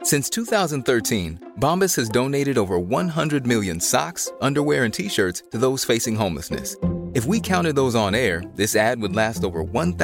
Since 2013, Bombas has donated over 100 million socks, underwear, and T-shirts to those facing homelessness. If we counted those on air, this ad would last over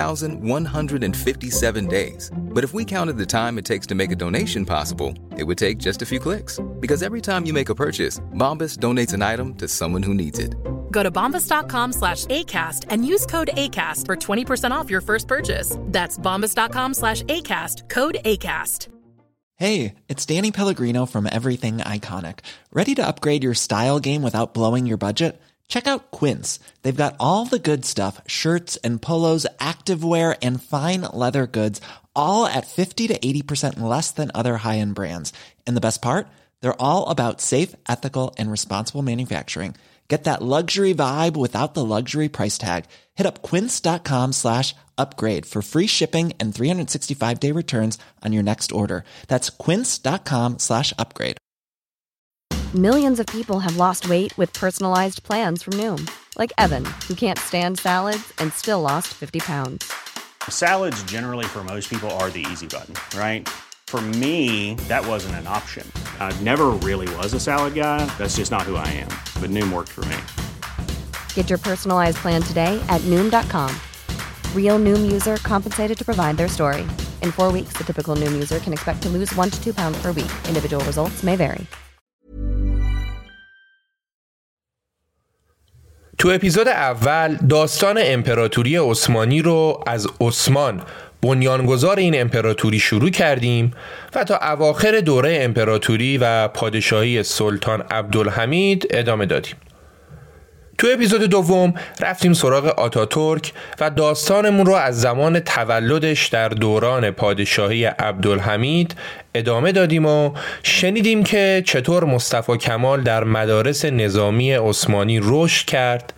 1,157 days. But if we counted the time it takes to make a donation possible, it would take just a few clicks. Because every time you make a purchase, Bombas donates an item to someone who needs it. Go to bombas.com/ACAST and use code ACAST for 20% off your first purchase. That's bombas.com/ACAST, code ACAST. Hey, it's Danny Pellegrino from Everything Iconic. Ready to upgrade your style game without blowing your budget? Check out Quince. They've got all the good stuff, shirts and polos, activewear, and fine leather goods, all at 50 to 80% less than other high-end brands. And the best part? They're all about safe, ethical, and responsible manufacturing. Get that luxury vibe without the luxury price tag. Hit up quince.com/upgrade for free shipping and 365-day returns on your next order. That's quince.com/upgrade. Millions of people have lost weight with personalized plans from Noom. Like Evan, who can't stand salads and still lost 50 pounds. Salads generally for most people are the easy button, right? For me, that wasn't an option. I never really was a salad guy. That's just not who I am. But Noom worked for me. Get your personalized plan today at Noom.com. Real Noom user compensated to provide their story. In 4 weeks, the typical Noom user can expect to lose 1 to 2 pounds per week. Individual results may vary. تو اپیزود اول داستان امپراتوری عثمانی رو از عثمان، بنیانگذار این امپراتوری شروع کردیم و تا اواخر دوره امپراتوری و پادشاهی سلطان عبدالحمید ادامه دادیم. تو اپیزود دوم رفتیم سراغ آتاتورک و داستانمون رو از زمان تولدش در دوران پادشاهی عبدالحمید ادامه دادیم و شنیدیم که چطور مصطفی کمال در مدارس نظامی عثمانی رشد کرد،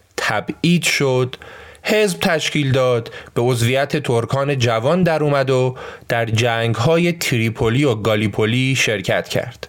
تبعید شد، حزب تشکیل داد، به عضویت ترکان جوان در اومد و در جنگ‌های تریپولی و گالیپولی شرکت کرد.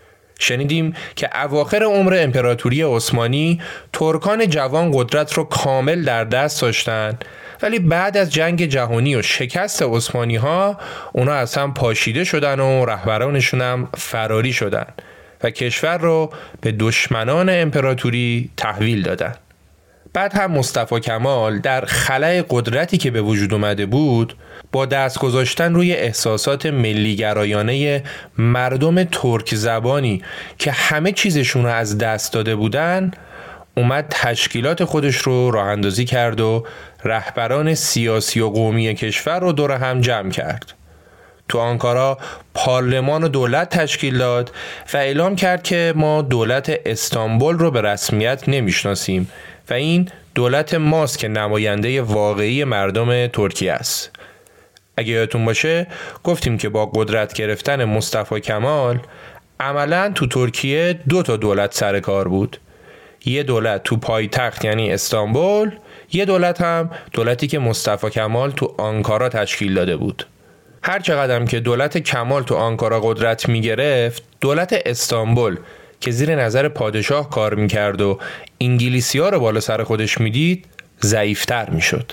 شنیدیم که اواخر عمر امپراتوری عثمانی ترکان جوان قدرت رو کامل در دست داشتن، ولی بعد از جنگ جهانی و شکست عثمانی ها اونا از هم پاشیده شدن و رهبرانشون هم فراری شدن و کشور رو به دشمنان امپراتوری تحویل دادن. بعد هم مصطفی کمال در خلأ قدرتی که به وجود اومده بود با دست گذاشتن روی احساسات ملیگرایانه مردم ترک زبانی که همه چیزشون رو از دست داده بودن اومد تشکیلات خودش رو راه اندازی کرد و رهبران سیاسی و قومی کشور رو دور هم جمع کرد. تو آنکارا پارلمان و دولت تشکیل داد و اعلام کرد که ما دولت استانبول رو به رسمیت نمیشناسیم و این دولت ماست که نماینده واقعی مردم ترکیه است. اگه یادتون باشه گفتیم که با قدرت گرفتن مصطفی کمال عملاً تو ترکیه 2 تا دولت سر کار بود. یه دولت تو پایتخت یعنی استانبول، یه دولت هم دولتی که مصطفی کمال تو آنکارا تشکیل داده بود. هر چقدر که دولت کمال تو آنکارا قدرت می گرفت، دولت استانبول که زیر نظر پادشاه کار می کرد و انگلیسی ها رو بالا سر خودش می دید ضعیفتر می شد.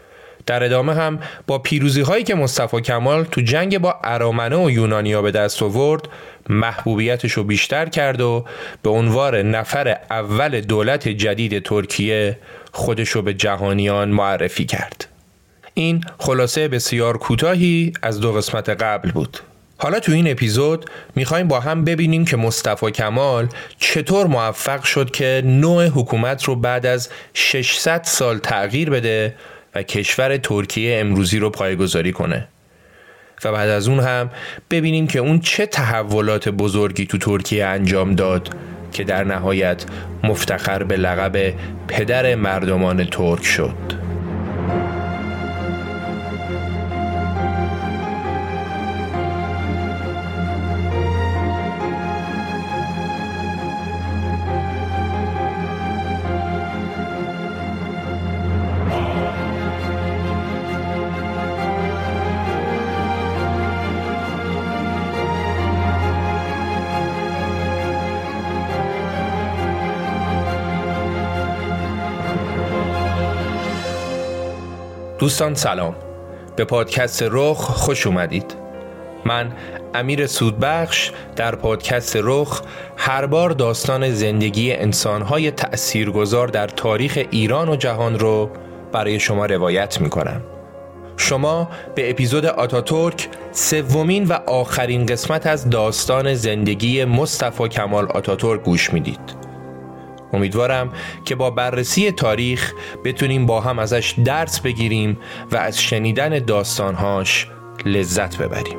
در ادامه هم با پیروزی هایی که مصطفی کمال تو جنگ با ارامنه و یونانیا به دست آورد محبوبیتش رو بیشتر کرد و به عنوان نفر اول دولت جدید ترکیه خودش رو به جهانیان معرفی کرد. این خلاصه بسیار کوتاهی از 2 قسمت قبل بود. حالا تو این اپیزود میخوایم با هم ببینیم که مصطفی کمال چطور موفق شد که نوع حکومت رو بعد از 600 سال تغییر بده و کشور ترکیه امروزی رو پایه‌گذاری کنه. و بعد از اون هم ببینیم که اون چه تحولات بزرگی تو ترکیه انجام داد که در نهایت مفتخر به لقب پدر مردمان ترک شد. دوستان سلام، به پادکست رخ خوش اومدید. من امیر سودبخش در پادکست رخ هر بار داستان زندگی انسان‌های تأثیرگذار در تاریخ ایران و جهان رو برای شما روایت می‌کنم. شما به اپیزود آتاتورک، سومین و آخرین قسمت از داستان زندگی مصطفی کمال آتاتورک گوش میدید. امیدوارم که با بررسی تاریخ بتونیم با هم ازش درس بگیریم و از شنیدن داستانهاش لذت ببریم.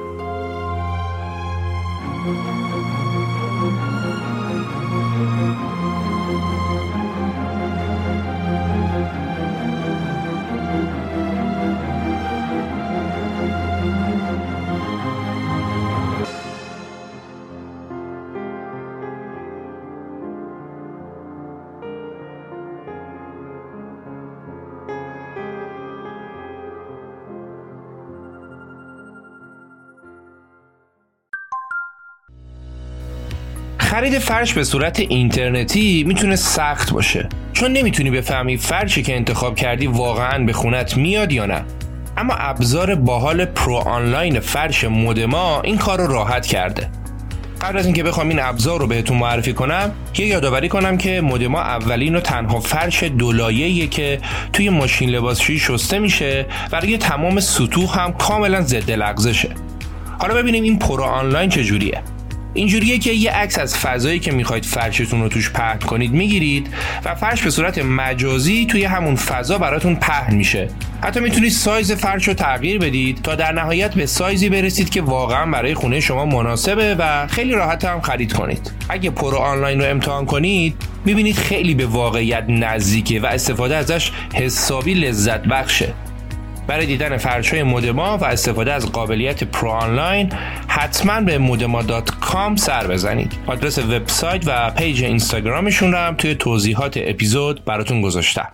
خرید فرش به صورت اینترنتی میتونه سخت باشه، چون نمیتونی بفهمی فرشی که انتخاب کردی واقعاً به خونت میاد یا نه. اما ابزار باحال پرو آنلاین فرش مودما این کار رو راحت کرده. قبل از اینکه بخوام این ابزار رو بهتون معرفی کنم، یه یادآوری کنم که مودما اولین و تنها فرش دولایه‌ایه که توی ماشین لباسشویی شسته میشه و روی تمام سطوح هم کاملا ضد لغزشه. حالا ببینیم این پرو آنلاین چجوریه. اینجوریه که یه عکس از فضایی که میخواید فرشتون رو توش پهن کنید میگیرید و فرش به صورت مجازی توی همون فضا براتون پهن میشه. حتی میتونید سایز فرش رو تغییر بدید تا در نهایت به سایزی برسید که واقعا برای خونه شما مناسبه و خیلی راحت هم خرید کنید. اگه پرو آنلاین رو امتحان کنید میبینید خیلی به واقعیت نزدیکه و استفاده ازش حسابی لذت بخشه. برای دیدن فرش‌های مودما و استفاده از قابلیت پرو آنلاین حتما به modema.com سر بزنید. آدرس وبسایت و پیج اینستاگرامشون رو هم توی توضیحات اپیزود براتون گذاشتم.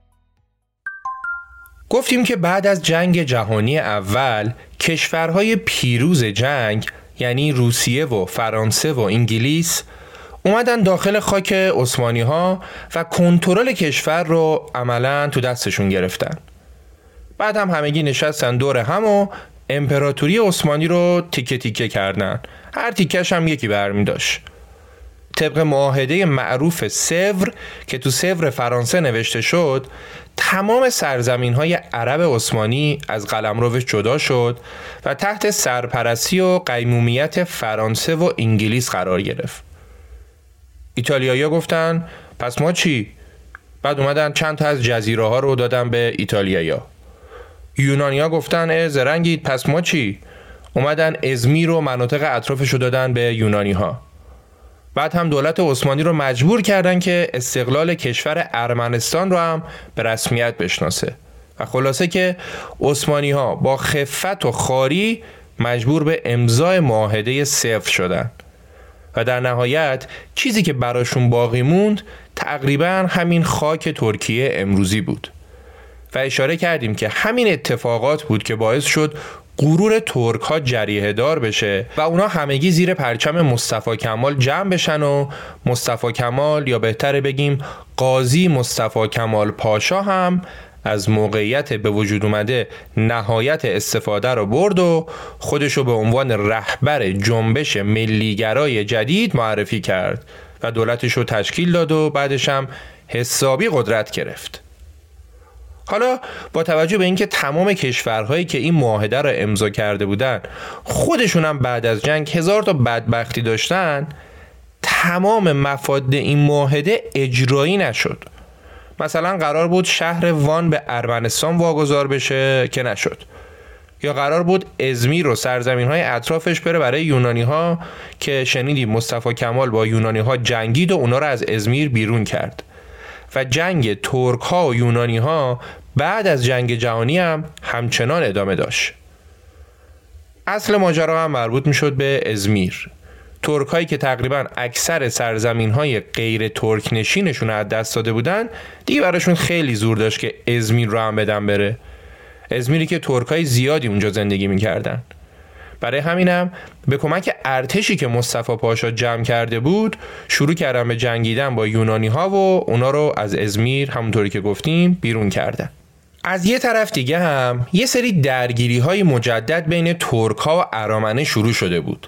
گفتیم که بعد از جنگ جهانی اول کشورهای پیروز جنگ یعنی روسیه و فرانسه و انگلیس اومدن داخل خاک عثمانی‌ها و کنترل کشور رو عملاً تو دستشون گرفتن. بعد هم همگی نشستن دور هم و امپراتوری عثمانی رو تیکه تیکه کردن. هر تیکش هم یکی برمی داشت. طبق معاهده معروف سور که تو سور فرانسه نوشته شد، تمام سرزمین‌های عرب عثمانی از قلمروش جدا شد و تحت سرپرستی و قیمومیت فرانسه و انگلیس قرار گرفت. ایتالیایی‌ها گفتن پس ما چی؟ بعد اومدن چند تا از جزیره‌ها رو دادن به ایتالیایی‌ها. یونانی‌ها گفتن زرنگید پس ما چی؟ اومدن ازمیر و مناطق اطرافش رو دادن به یونانی‌ها. بعد هم دولت عثمانی رو مجبور کردن که استقلال کشور ارمنستان رو هم به رسمیت بشناسه و خلاصه که عثمانی‌ها با خفت و خواری مجبور به امضای معاهده صفر شدن و در نهایت چیزی که براشون باقی موند تقریباً همین خاک ترکیه امروزی بود. و اشاره کردیم که همین اتفاقات بود که باعث شد غرور ترک ها جریحه دار بشه و اونا همگی زیر پرچم مصطفی کمال جمع بشن و مصطفی کمال یا بهتره بگیم قاضی مصطفی کمال پاشا هم از موقعیت به وجود اومده نهایت استفاده رو برد و خودشو به عنوان رهبر جنبش ملیگرای جدید معرفی کرد و دولتشو تشکیل داد و بعدش هم حسابی قدرت گرفت. حالا با توجه به اینکه تمام کشورهایی که این معاهده را امضا کرده بودن خودشون هم بعد از جنگ هزار تا بدبختی داشتن، تمام مفاد این معاهده اجرایی نشد. مثلا قرار بود شهر وان به ارمنستان واگذار بشه که نشد، یا قرار بود ازمیر و سرزمین‌های اطرافش بره برای یونانی‌ها که شنیدیم مصطفی کمال با یونانی‌ها جنگید و اونا رو از ازمیر بیرون کرد و جنگ ترک ها و یونانی ها بعد از جنگ جهانی هم همچنان ادامه داشت. اصل ماجرا هم مربوط می شد به ازمیر. ترک هایی که تقریبا اکثر سرزمین های غیر ترک نشینشون از دست داده بودن دیگه براشون خیلی زور داشت که ازمیر رو هم بدن بره. ازمیری که ترک های زیادی اونجا زندگی می کردن. برای همینم به کمک ارتشی که مصطفی پاشا جمع کرده بود شروع کردن به جنگیدن با یونانی ها و اونا رو از ازمیر همونطوری که گفتیم بیرون کردن. از یه طرف دیگه هم یه سری درگیری های مجدد بین ترک ها و ارامنه شروع شده بود.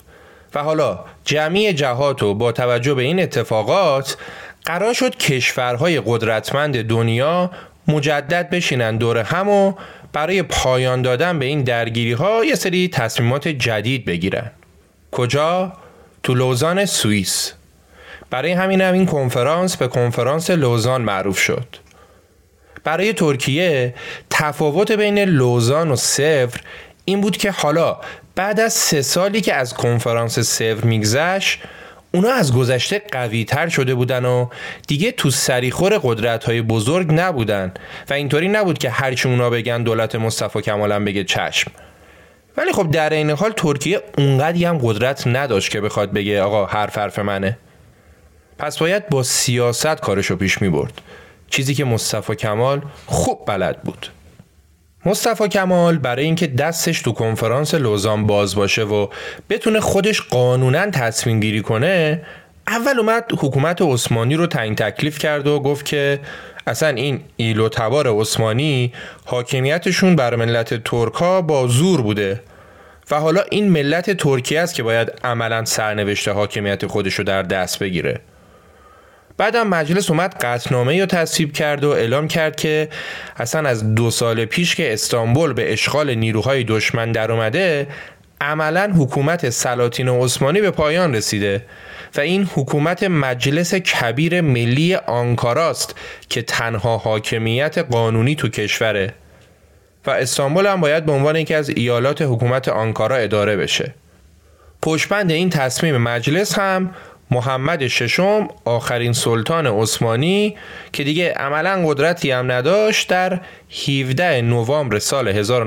و حالا جمعی جهات و با توجه به این اتفاقات قرار شد کشورهای قدرتمند دنیا مجدد بشینن دور هم و برای پایان دادن به این درگیری ها یه سری تصمیمات جدید بگیرن. کجا؟ تو لوزان سوئیس. برای همین این کنفرانس به کنفرانس لوزان معروف شد. برای ترکیه تفاوت بین لوزان و سوور این بود که حالا بعد از 3 سالی که از کنفرانس سوور میگذشت اونا از گذشته قوی تر شده بودن و دیگه تو سریخور قدرت‌های بزرگ نبودن و اینطوری نبود که هرچی اونا بگن دولت مصطفی کمال هم بگه چشم. ولی خب در این حال ترکیه اونقدی هم قدرت نداشت که بخواد بگه آقا حرف منه. پس باید با سیاست کارشو پیش می برد، چیزی که مصطفی کمال خوب بلد بود. مصطفی کمال برای اینکه دستش تو کنفرانس لوزان باز باشه و بتونه خودش قانوناً تصمیم گیری کنه، اول اومد حکومت عثمانی رو تعیین تکلیف کرد و گفت که اصلا این ایل و تبار عثمانی حاکمیتشون بر ملت ترکا با زور بوده و حالا این ملت ترکیه است که باید عملاً سرنوشت حاکمیت خودش رو در دست بگیره. بعدم مجلس اومد قطعنامه‌ای رو تصویب کرد و اعلام کرد که اصلا از 2 سال پیش که استانبول به اشغال نیروهای دشمن در اومده عملاً حکومت سلاطین عثمانی به پایان رسیده و این حکومت مجلس کبیر ملی آنکاراست که تنها حاکمیت قانونی تو کشوره و استانبول هم باید به عنوان یکی از ایالات حکومت آنکارا اداره بشه. پشتبند این تصمیم مجلس هم محمد ششم آخرین سلطان عثمانی که دیگه عملاً قدرتی هم نداشت در 17 نوامبر سال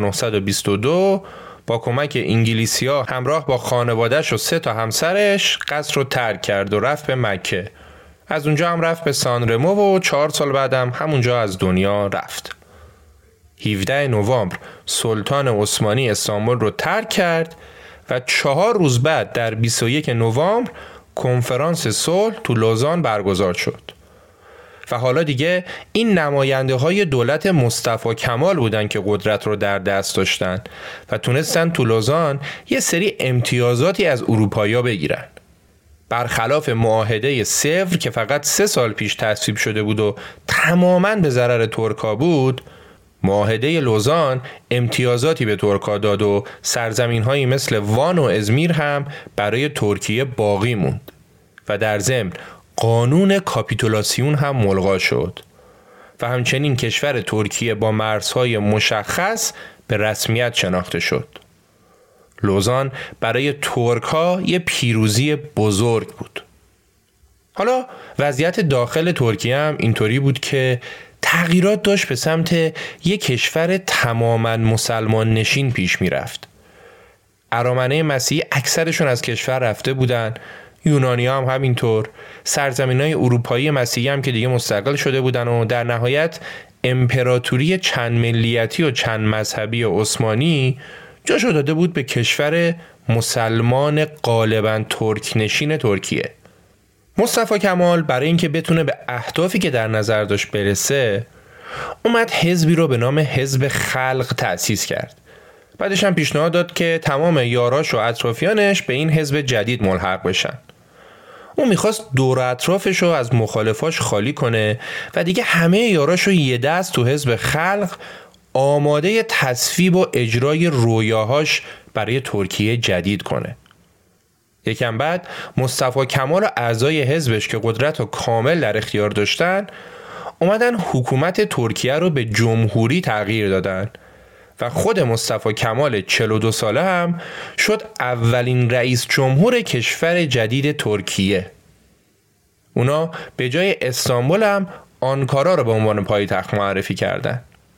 1922 با کمک انگلیسی‌ها همراه با خانواده‌اش و 3 تا همسرش قصر رو ترک کرد و رفت به مکه. از اونجا هم رفت به سانرمو و 4 سال بعدم همونجا از دنیا رفت. 17 نوامبر سلطان عثمانی استانبول رو ترک کرد و 4 روز بعد در 21 نوامبر کنفرانس صلح تو لوزان برگزار شد و حالا دیگه این نماینده های دولت مصطفی کمال بودن که قدرت رو در دست داشتن و تونستن تو لوزان یه سری امتیازاتی از اروپایی‌ها بگیرن. برخلاف معاهده سوور که فقط 3 سال پیش تصویب شده بود و تماماً به ضرر ترکا بود، معاهده لوزان امتیازاتی به ترکا داد و سرزمین‌هایی مثل وان و ازمیر هم برای ترکیه باقی موند و در ضمن قانون کاپیتولاسیون هم ملغا شد و همچنین کشور ترکیه با مرزهای مشخص به رسمیت شناخته شد. لوزان برای ترک‌ها یه پیروزی بزرگ بود. حالا وضعیت داخل ترکیه هم اینطوری بود که تغییرات داشت به سمت یک کشور تماماً مسلمان نشین پیش می رفت. ارامنه مسیحی اکثرشون از کشور رفته بودن، یونانی هم همینطور، سرزمینای اروپایی مسیحی هم که دیگه مستقل شده بودن و در نهایت امپراتوری چند ملیتی و چند مذهبی عثمانی جاشو داده بود به کشور مسلمان غالباً ترک نشین ترکیه. مصطفی کمال برای اینکه بتونه به اهدافی که در نظر داشت برسه اومد حزبی رو به نام حزب خلق تأسیس کرد. بعدش هم پیشنهاد داد که تمام یاراش و اطرافیانش به این حزب جدید ملحق بشن. اون میخواست دور اطرافش رو از مخالفاش خالی کنه و دیگه همه یاراش رو یه دست تو حزب خلق آماده تصویب و اجرای رویاهاش برای ترکیه جدید کنه. یکم بعد مصطفی کمال و اعضای حزبش که قدرت و کامل در اختیار داشتن اومدن حکومت ترکیه رو به جمهوری تغییر دادن و خود مصطفی کمال 42 ساله هم شد اولین رئیس جمهور کشور جدید ترکیه. اونا به جای استانبول هم آنکارا رو به عنوان پایتخت معرفی کردن.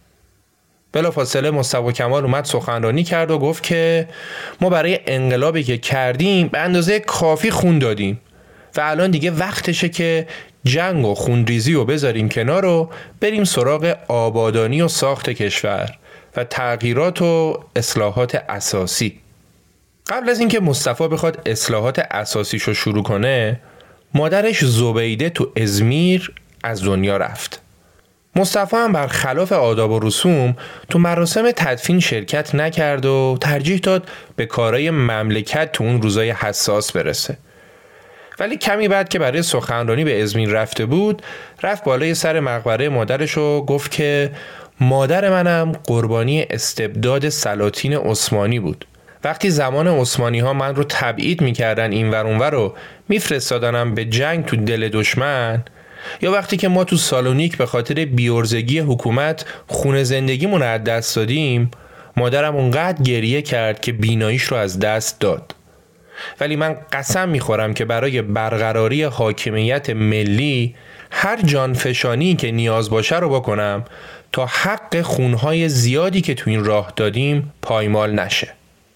بلافاصله مصطفی کمال اومد سخنرانی کرد و گفت که ما برای انقلابی که کردیم به اندازه کافی خون دادیم و الان دیگه وقتشه که جنگ و خونریزی رو بذاریم کنار و بریم سراغ آبادانی و ساخت کشور و تغییرات و اصلاحات اساسی. قبل از اینکه مصطفی بخواد اصلاحات اساسیشو شروع کنه، مادرش زبیده تو ازمیر از دنیا رفت. مصطفی هم برخلاف آداب و رسوم تو مراسم تدفین شرکت نکرد و ترجیح داد به کارهای مملکت تو اون روزای حساس برسه. ولی کمی بعد که برای سخنرانی به ازمیر رفته بود، رفت بالای سر مقبره مادرش و گفت که مادر منم قربانی استبداد سلاطین عثمانی بود. وقتی زمان عثمانی ها من رو تبعید میکردن این ور اون ور رو میفرستادنم به جنگ تو دل دشمن، یا وقتی که ما تو سالونیک به خاطر بیورزگی حکومت خون زندگیمون رو از دست دادیم، مادرم اونقدر گریه کرد که بیناییش رو از دست داد. ولی من قسم میخورم که برای برقراری حاکمیت ملی هر جانفشانی که نیاز باشه رو بکنم تا حق خونهای زیادی که تو این راه دادیم پایمال نشه.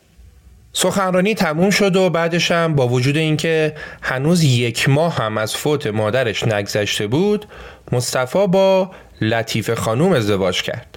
سخنرانی تموم شد و بعدش هم با وجود اینکه هنوز 1 ماه هم از فوت مادرش نگذشته بود، مصطفی با لطیفه خانوم ازدواج کرد.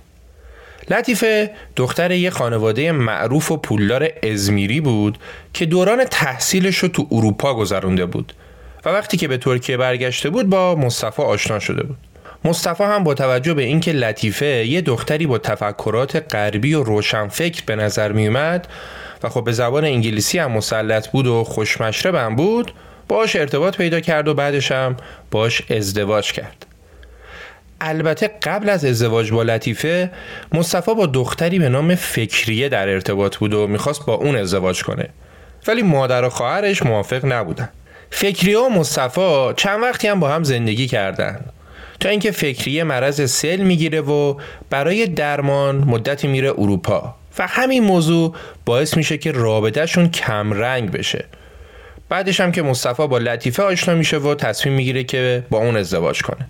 لطیفه دختر یه خانواده معروف و پولدار ازمیری بود که دوران تحصیلش رو تو اروپا گذرونده بود و وقتی که به ترکیه برگشته بود با مصطفی آشنا شده بود. مصطفی هم با توجه به اینکه لطیفه یه دختری با تفکرات غربی و روشنفکر به نظر می اومد و خب به زبان انگلیسی هم مسلط بود و خوشمشرب هم بود، باهاش ارتباط پیدا کرد و بعدش هم باهاش ازدواج کرد. البته قبل از ازدواج با لطیفه، مصطفی با دختری به نام فکریه در ارتباط بود و میخواست با اون ازدواج کنه، ولی مادر و خواهرش موافق نبودن. فکریه و مصطفی چند وقتی هم با هم زندگی کردن تا اینکه فکریه مرض سل میگیره و برای درمان مدتی میره اروپا و همین موضوع باعث میشه که رابطهشون کم رنگ بشه. بعدش هم که مصطفی با لطیفه آشنا میشه و تصمیم میگیره که با اون ازدواج کنه.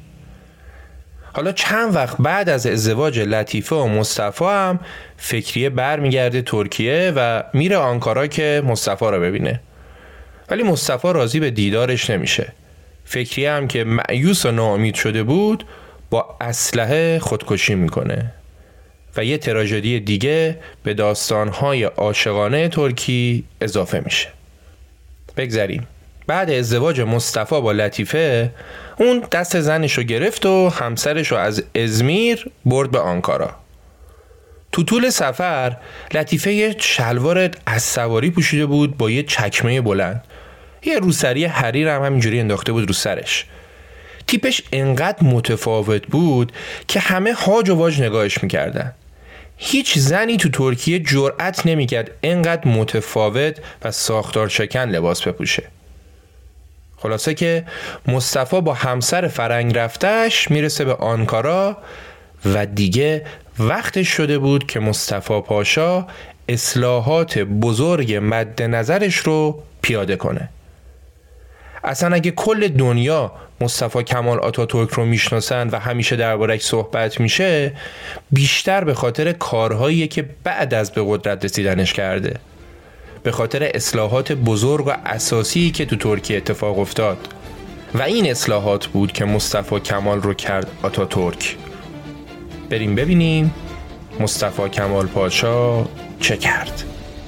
حالا چند وقت بعد از ازدواج لطیفه و مصطفی هم فکریه برمیگرده ترکیه و میره آنکارا که مصطفی رو ببینه، ولی مصطفی راضی به دیدارش نمیشه. فکریه هم که مایوس و ناامید شده بود با اسلحه خودکشی میکنه و یه تراژدی دیگه به داستانهای عاشقانه ترکی اضافه میشه. بگذریم. بعد ازدواج مصطفی با لطیفه، اون دست زنش رو گرفت و همسرش رو از ازمیر برد به آنکارا. تو طول سفر لطیفه یه شلوار اسواری پوشیده بود با یه چکمه بلند، یه روسری حریر هم همینجوری انداخته بود رو سرش. تیپش انقدر متفاوت بود که همه هاج و واج نگاهش میکردن. هیچ زنی تو ترکیه جرأت نمیکرد انقدر متفاوت و ساختار شکن لباس بپوشه. خلاصه که مصطفی با همسر فرنگ رفتش میرسه به آنکارا و دیگه وقتش شده بود که مصطفی پاشا اصلاحات بزرگ مد نظرش رو پیاده کنه. اصلا اگه کل دنیا مصطفی کمال آتاتورک رو میشناسن و همیشه درباره‌اش صحبت میشه، بیشتر به خاطر کارهایی که بعد از به قدرت رسیدنش کرده، به خاطر اصلاحات بزرگ و اساسی که تو ترکیه اتفاق افتاد و این اصلاحات بود که مصطفی کمال رو کرد آتاتورک. بریم ببینیم مصطفی کمال پاشا چه کرد.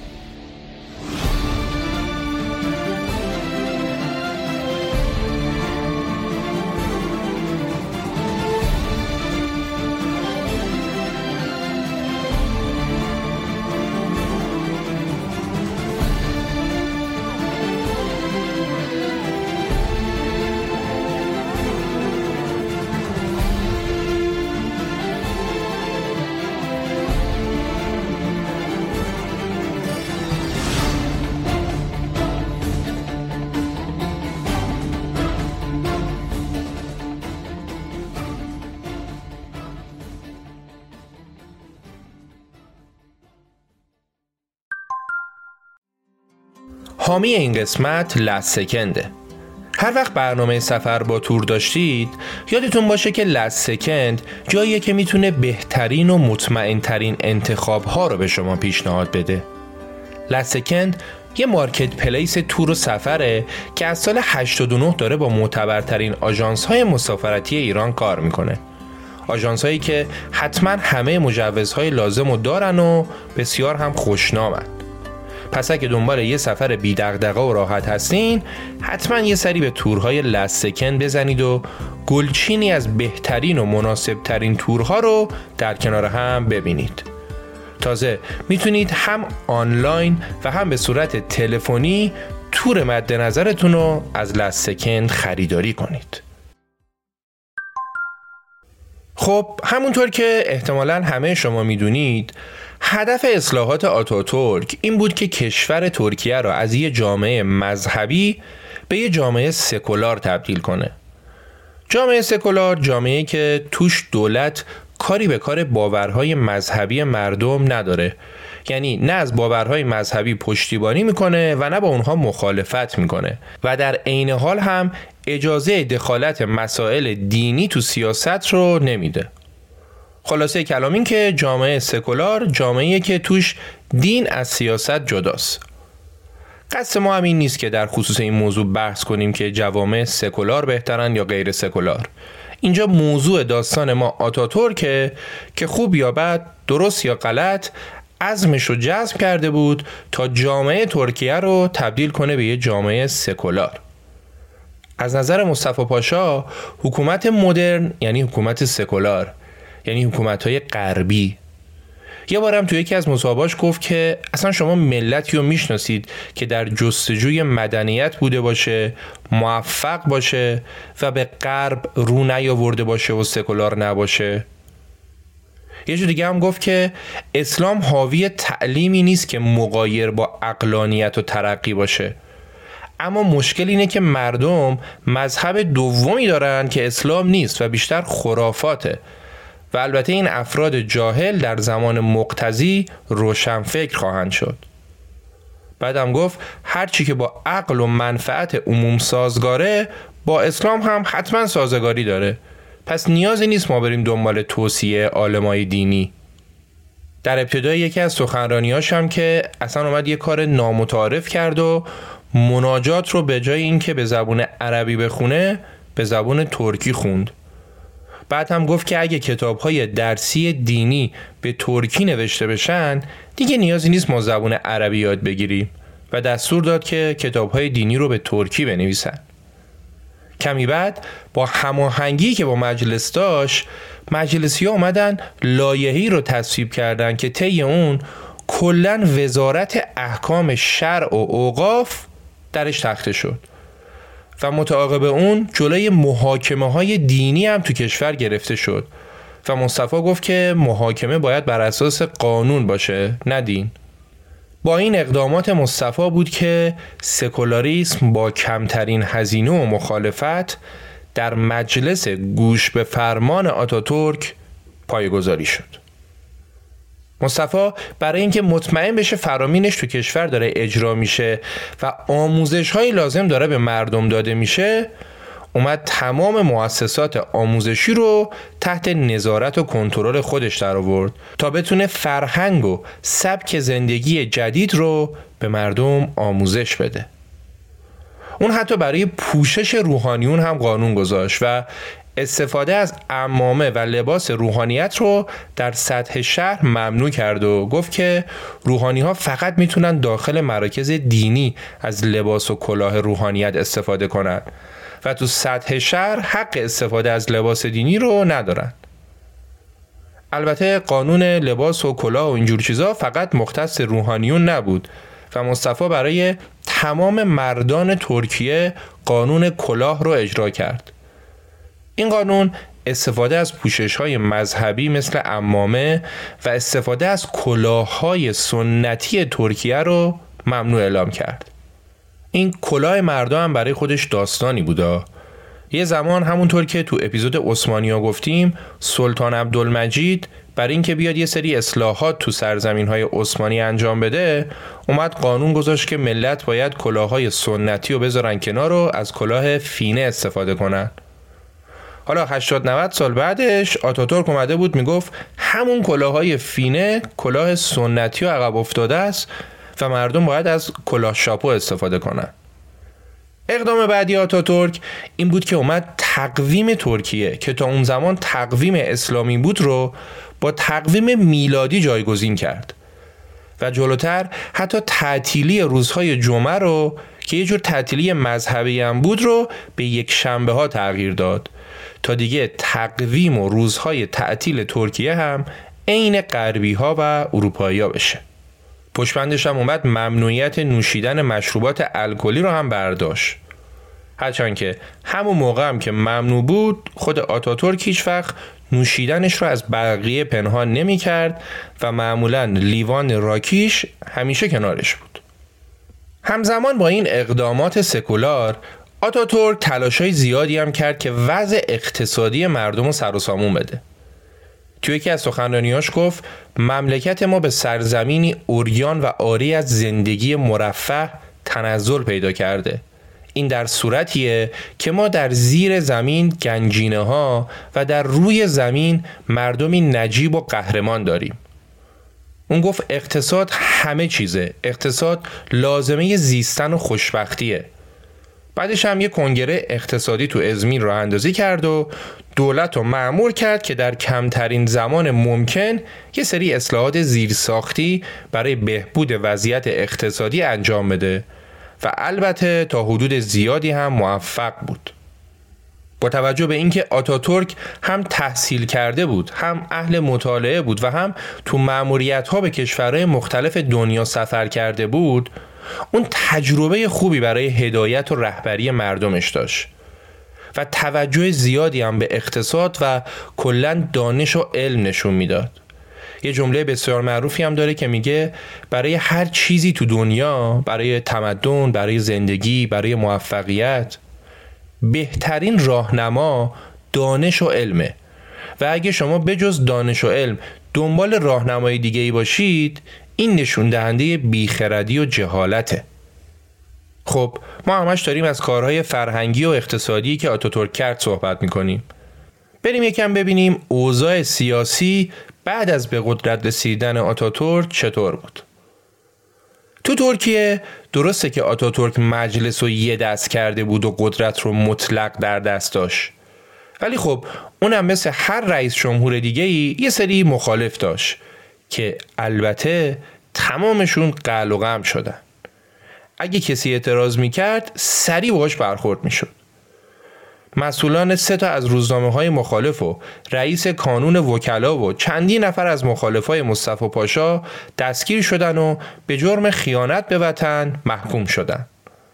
حامی این قسمت لست سکنده. هر وقت برنامه سفر با تور داشتید یادتون باشه که لست سکند جاییه که میتونه بهترین و مطمئن ترین انتخاب ها رو به شما پیشنهاد بده. لست سکند یه مارکت پلیس تور و سفره که از سال 89 داره با معتبرترین آژانس های مسافرتی ایران کار میکنه. آژانس هایی که حتما همه مجوزهای لازم رو دارن و بسیار هم خوشنامن. پس اگه دنبال یه سفر بی دغدغه و راحت هستین، حتما یه سری به تورهای لستکن بزنید و گلچینی از بهترین و مناسب ترین تورها رو در کنار هم ببینید. تازه میتونید هم آنلاین و هم به صورت تلفنی تور مد نظرتون رو از لستکن خریداری کنید. خب همونطور که احتمالاً همه شما میدونید، هدف اصلاحات آتاتورک این بود که کشور ترکیه را از یه جامعه مذهبی به یه جامعه سکولار تبدیل کنه. جامعه سکولار جامعه‌ای که توش دولت کاری به کار باورهای مذهبی مردم نداره، یعنی نه از باورهای مذهبی پشتیبانی میکنه و نه با اونها مخالفت میکنه و در عین حال هم اجازه دخالت مسائل دینی تو سیاست رو نمیده. خلاصه کلام این که جامعه سکولار جامعه‌ایه که توش دین از سیاست جداست. قصد ما هم این نیست که در خصوص این موضوع بحث کنیم که جوامع سکولار بهترن یا غیر سکولار. اینجا موضوع داستان ما آتاتورکه که خوب یا بد، درست یا غلط، عزمش رو جذب کرده بود تا جامعه ترکیه رو تبدیل کنه به یه جامعه سکولار. از نظر مصطفی پاشا حکومت مدرن یعنی حکومت سکولار، یعنی حکومت‌های غربی. یه بارم توی یکی از مصاحبه‌اش گفت که اصلا شما ملتی رو میشناسید که در جستجوی مدنیت بوده باشه، موفق باشه و به غرب رو نیاورده باشه و سکولار نباشه؟ یه جور دیگه هم گفت که اسلام حاوی تعلیمی نیست که مغایر با عقلانیت و ترقی باشه، اما مشکل اینه که مردم مذهب دومی دارن که اسلام نیست و بیشتر خرافاته و البته این افراد جاهل در زمان مقتضی روشنفکر خواهند شد. بعدم گفت هرچی که با عقل و منفعت عموم سازگاره با اسلام هم حتما سازگاری داره، پس نیازی نیست ما بریم دنبال توصیه عالمای دینی. در ابتدای یکی از سخنرانیاش هم که اصلا اومد یه کار نامتعارف کرد و مناجات رو به جای اینکه به زبون عربی بخونه به زبون ترکی خوند. بعد هم گفت که اگه کتاب‌های درسی دینی به ترکی نوشته بشن دیگه نیازی نیست ما زبون عربی یاد بگیریم و دستور داد که کتاب‌های دینی رو به ترکی بنویسن. کمی بعد با هماهنگی که با مجلس داشت، مجلسی‌ها اومدن لایحه‌ای رو تصویب کردن که طی اون کلاً وزارت احکام شرع و اوقاف درش تخته شد و متعاقب اون جلوی محاکمه‌های دینی هم تو کشور گرفته شد و مصطفی گفت که محاکمه باید بر اساس قانون باشه نه دین. با این اقدامات مصطفی بود که سکولاریسم با کمترین هزینه و مخالفت در مجلس گوش به فرمان آتاتورک پایه‌گذاری شد. مصطفی برای اینکه مطمئن بشه فرامینش تو کشور داره اجرا میشه و آموزش‌های لازم داره به مردم داده میشه، اومد تمام مؤسسات آموزشی رو تحت نظارت و کنترل خودش در آورد تا بتونه فرهنگ و سبک زندگی جدید رو به مردم آموزش بده. اون حتی برای پوشش روحانیون هم قانون گذاشت و استفاده از عمامه و لباس روحانیت رو در سطح شهر ممنوع کرد و گفت که روحانی ها فقط میتونن داخل مراکز دینی از لباس و کلاه روحانیت استفاده کنن و تو سطح شهر حق استفاده از لباس دینی رو ندارن. البته قانون لباس و کلاه و اینجور چیزا فقط مختص روحانیون نبود و مصطفی برای تمام مردان ترکیه قانون کلاه رو اجرا کرد. این قانون استفاده از پوشش‌های مذهبی مثل عمامه و استفاده از کلاه‌های سنتی ترکیه رو ممنوع اعلام کرد. این کلاه مردا هم برای خودش داستانی بوده. یه زمان همونطور که تو اپیزود عثمانی‌ها گفتیم، سلطان عبدالمجید برای اینکه بیاد یه سری اصلاحات تو سرزمین‌های عثمانی انجام بده، اومد قانون گذاشت که ملت باید کلاه‌های سنتی رو بذارن کنار و از کلاه فینه استفاده کنن. حالا 80-90 سال بعدش آتاتورک اومده بود میگفت همون کلاه‌های فینه کلاه سنتی و عقب افتاده است و مردم باید از کلاه شاپو استفاده کنن. اقدام بعدی آتاتورک این بود که اومد تقویم ترکیه که تا اون زمان تقویم اسلامی بود رو با تقویم میلادی جایگزین کرد و جلوتر حتی تعطیلی روزهای جمعه رو که یه جور تعطیلی مذهبی هم بود رو به یک شنبه ها تغییر داد تا دیگه تقویم و روزهای تعطیل ترکیه هم عین غربی ها و اروپایی ها بشه. پشتبندش هم اومد ممنوعیت نوشیدن مشروبات الکلی رو هم برداشت. هرچند که همون موقع هم که ممنوع بود خود آتاتورک هیچ وقت نوشیدنش رو از بقیه پنهان نمی کرد و معمولاً لیوان راکیش همیشه کنارش بود. همزمان با این اقدامات سکولار آتاتورک تلاشای زیادی هم کرد که وضع اقتصادی مردم رو سر و سامون بده. توی یکی از سخنرانیاش گفت مملکت ما به سرزمینی عریان و عاری از زندگی مرفه تنزل پیدا کرده. این در صورتیه که ما در زیر زمین گنجینه ها و در روی زمین مردمی نجیب و قهرمان داریم. اون گفت اقتصاد همه چیزه. اقتصاد لازمه زیستن و خوشبختیه. بعدش هم یه کنگره اقتصادی تو ازمیر راه اندازی کرد و دولت رو مأمور کرد که در کمترین زمان ممکن یه سری اصلاحات زیرساختی برای بهبود وضعیت اقتصادی انجام بده و البته تا حدود زیادی هم موفق بود. با توجه به اینکه آتاتورک هم تحصیل کرده بود، هم اهل مطالعه بود و هم تو مأموریت‌ها به کشورهای مختلف دنیا سفر کرده بود، اون تجربه خوبی برای هدایت و رهبری مردمش داشت و توجه زیادی هم به اقتصاد و کلاً دانش و علم نشون میداد. یه جمله بسیار معروفی هم داره که میگه برای هر چیزی تو دنیا، برای تمدن، برای زندگی، برای موفقیت، بهترین راهنما دانش و علمه و اگه شما بجز دانش و علم دنبال راهنمای دیگه‌ای باشید، این نشون دهنده بیخردی و جهالته. خب ما همش داریم از کارهای فرهنگی و اقتصادی که آتاتورک کرد صحبت میکنیم. بریم یکم ببینیم اوضاع سیاسی بعد از به قدرت رسیدن آتاتورک چطور بود. تو ترکیه درسته که آتاتورک مجلس رو یه دست کرده بود و قدرت رو مطلق در دست داشت، ولی خب اونم مثل هر رئیس جمهور دیگه‌ای یه سری مخالف داشت که البته تمامشون قل و قم شدن. اگه کسی اعتراض میکرد سریع باهاش برخورد میشد. مسئولان 3 از روزنامه‌های مخالف و رئیس کانون وکلا و چندین نفر از مخالفای مصطفی پاشا دستگیر شدن و به جرم خیانت به وطن محکوم شدن.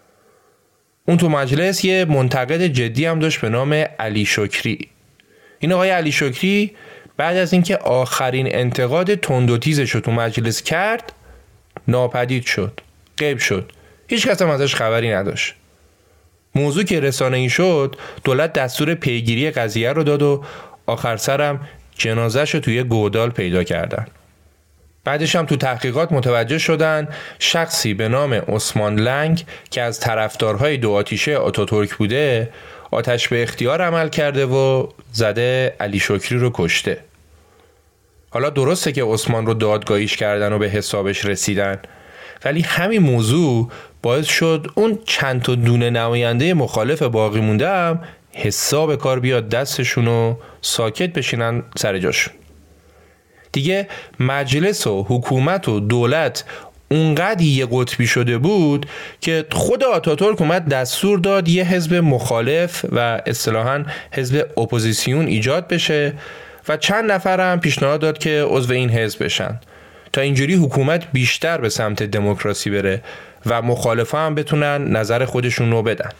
اون تو مجلس یه منتقد جدی هم داشت به نام علی شکری. این آقای علی شکری بعد از اینکه آخرین انتقاد تند و تیزش رو تو مجلس کرد ناپدید شد، غیب شد. هیچ کس هم ازش خبری نداشت. موضوع که رسانه‌ای شد، دولت دستور پیگیری قضیه رو داد و آخر سرم جنازه‌ش رو توی گودال پیدا کردن. بعدش هم تو تحقیقات متوجه شدن شخصی به نام عثمان لنگ که از طرفدارهای دو آتیشه آتاتورک بوده، آتش به اختیار عمل کرده و زده علی شکری رو کشته. حالا درسته که عثمان رو دادگاهیش کردن و به حسابش رسیدن، ولی همین موضوع باعث شد اون چند تا دونه نماینده مخالف باقی مونده هم حساب کار بیاد دستشون و ساکت بشینن سر جاشون. دیگه مجلس و حکومت و دولت اونقدر یه قطبی شده بود که خود آتاتورک اومد دستور داد یه حزب مخالف و اصطلاحاً حزب اپوزیسیون ایجاد بشه و چند نفر هم پیشنهاد داد که عضو این حزب بشن تا اینجوری حکومت بیشتر به سمت دموکراسی بره و مخالفا هم بتونن نظر خودشون رو بدن.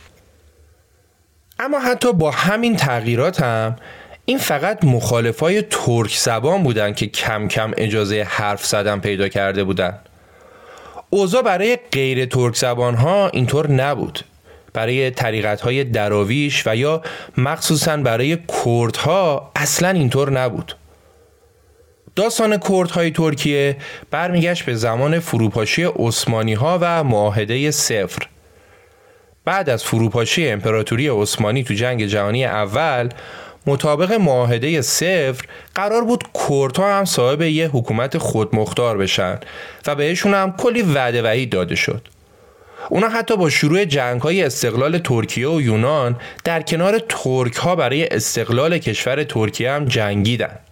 اما حتی با همین تغییرات هم این فقط مخالفای ترک زبان بودن که کم کم اجازه حرف زدن پیدا کرده بودن. اوضاع برای غیر ترک زبان ها اینطور نبود. برای طریقت‌های دراویش و یا مخصوصاً برای کردها اصلاً اینطور نبود. داستان کردهای ترکیه برمیگشت به زمان فروپاشی عثمانی‌ها و معاهده صفر. بعد از فروپاشی امپراتوری عثمانی تو جنگ جهانی اول، مطابق معاهده صفر قرار بود کردها هم صاحب یه حکومت خودمختار بشن و بهشون هم کلی وعده وعید داده شد. اونا حتی با شروع جنگ‌های استقلال ترکیه و یونان در کنار ترک‌ها برای استقلال کشور ترکیه هم جنگیدن.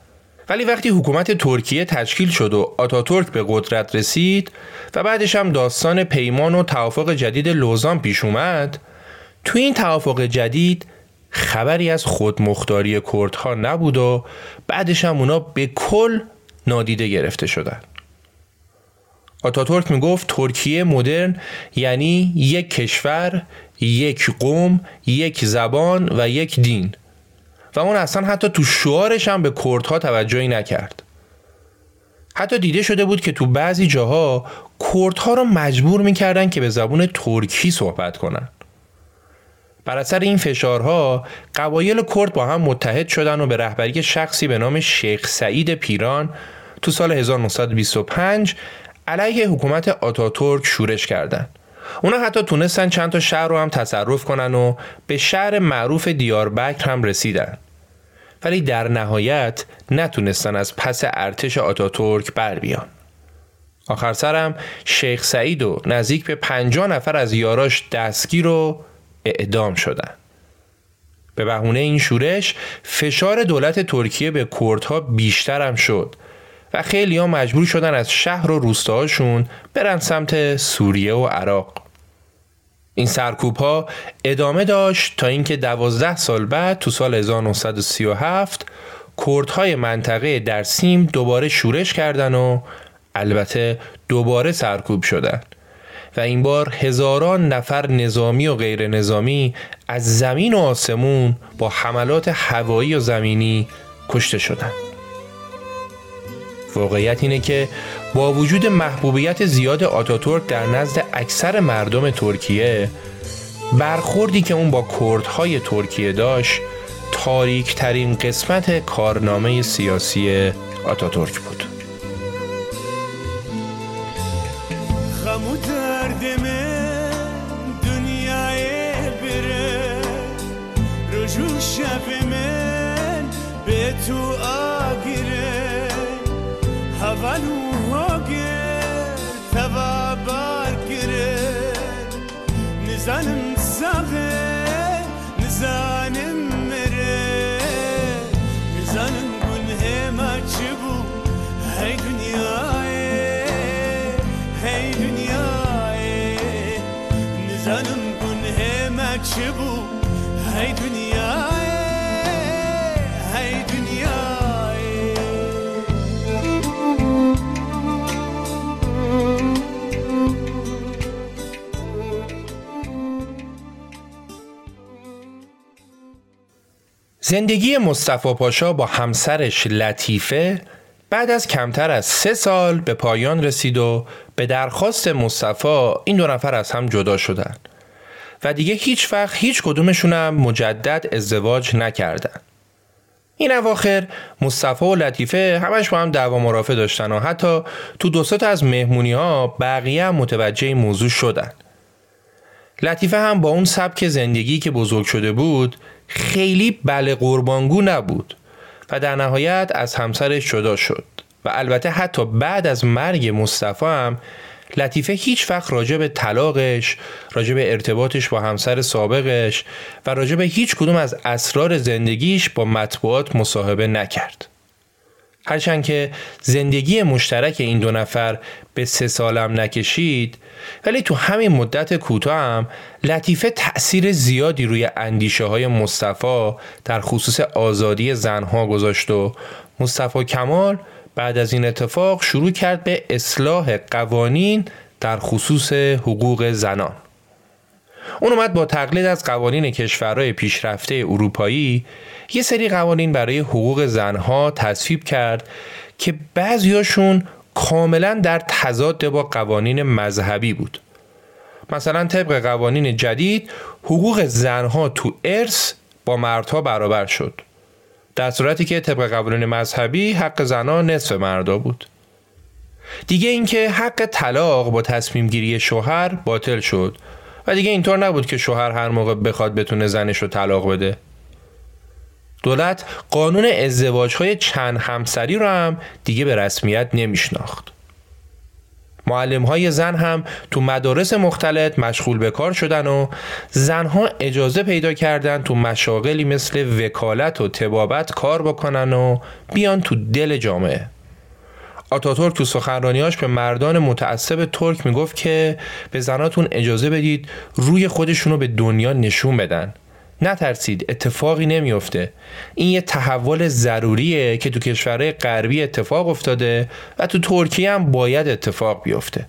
ولی وقتی حکومت ترکیه تشکیل شد و آتاتورک به قدرت رسید و بعدش هم داستان پیمان و توافق جدید لوزان پیش اومد، تو این توافق جدید خبری از خودمختاری کردها نبود و بعدش هم اونا به کل نادیده گرفته شدن. آتاتورک میگفت ترکیه مدرن یعنی یک کشور، یک قوم، یک زبان و یک دین، و اون اصلا حتی تو شعارش هم به کردها توجهی نکرد. حتی دیده شده بود که تو بعضی جاها کردها رو مجبور میکردن که به زبان ترکی صحبت کنن. بر اثر این فشارها قبایل کرد با هم متحد شدن و به رهبری شخصی به نام شیخ سعید پیران تو سال 1925 علیه حکومت آتاتورک شورش کردند. اونا حتی تونستن چند تا شهر رو هم تصرف کنن و به شهر معروف دیاربکر هم رسیدن. ولی در نهایت نتونستن از پس ارتش آتاتورک بر بیان. آخر سرم شیخ سعید و نزدیک به 50 نفر از یاراش دستگیر و اعدام شدن. به بهونه این شورش فشار دولت ترکیه به کردها بیشتر هم شد و خیلی ها مجبور شدن از شهر و روستاهاشون برن سمت سوریه و عراق. این سرکوب ها ادامه داشت تا اینکه 12 سال بعد تو سال 1937 کردهای منطقه درسیم دوباره شورش کردن و البته دوباره سرکوب شدن و این بار هزاران نفر نظامی و غیر نظامی از زمین و آسمون با حملات هوایی و زمینی کشته شدند. واقعیت اینه که با وجود محبوبیت زیاد آتاتورک در نزد اکثر مردم ترکیه، برخوردی که اون با کردهای ترکیه داشت تاریک ترین قسمت کارنامه سیاسی آتاتورک بود. غم و درد من دنیای بره، روز و شب من به تو آگیره، اول و هاگر تبابار گره، نزانم زاغه نزانم مره، نزانم گنه ما چه بو هی دنیای هی دنیای، نزانم گنه ما چه بو هی دنیای هی دنیای. زندگی مصطفی پاشا با همسرش لطیفه بعد از کمتر از 3 سال به پایان رسید و به درخواست مصطفی این 2 نفر از هم جدا شدن و دیگه هیچ وقت هیچ کدومشون هم مجدد ازدواج نکردن. این اواخر مصطفی و لطیفه همش با هم دعوا مرافع داشتن و حتی تو 2 تا از مهمونی ها بقیه هم متوجه این موضوع شدن. لطیفه هم با اون سبک زندگی که بزرگ شده بود خیلی بله قربانگو نبود و در نهایت از همسرش جدا شد و البته حتی بعد از مرگ مصطفی هم لطیفه هیچ وقت راجع به طلاقش، راجع به ارتباطش با همسر سابقش و راجع به هیچ کدوم از اسرار زندگیش با مطبوعات مصاحبه نکرد. هرچند که زندگی مشترک این 2 نفر به 3 سالم نکشید، ولی تو همین مدت کوتاه هم لطیفه تأثیر زیادی روی اندیشه های مصطفی در خصوص آزادی زنها گذاشت و مصطفی کمال بعد از این اتفاق شروع کرد به اصلاح قوانین در خصوص حقوق زنان. اون اومد با تقلید از قوانین کشورهای پیشرفته اروپایی یه سری قوانین برای حقوق زنها تصویب کرد که بعضیاشون کاملا در تضاد با قوانین مذهبی بود. مثلا طبق قوانین جدید حقوق زنها تو ارث با مردها برابر شد، در صورتی که طبق قوانین مذهبی حق زنها نصف مردا بود. دیگه اینکه حق طلاق با تصمیم گیری شوهر باطل شد و دیگه اینطور نبود که شوهر هر موقع بخواد بتونه زنش رو طلاق بده. دولت قانون ازدواج‌های چند همسری رو هم دیگه به رسمیت نمیشناخت. معلم‌های زن هم تو مدارس مختلط مشغول به کار شدن و زنها اجازه پیدا کردن تو مشاغلی مثل وکالت و طبابت کار بکنن و بیان تو دل جامعه. آتاتورک تو سخنرانیاش به مردان متعصب ترک میگفت که به زناتون اجازه بدید روی خودشونو به دنیا نشون بدن. نترسید، اتفاقی نمیفته. این یه تحول ضروریه که تو کشورهای غربی اتفاق افتاده و تو ترکیه هم باید اتفاق بیفته.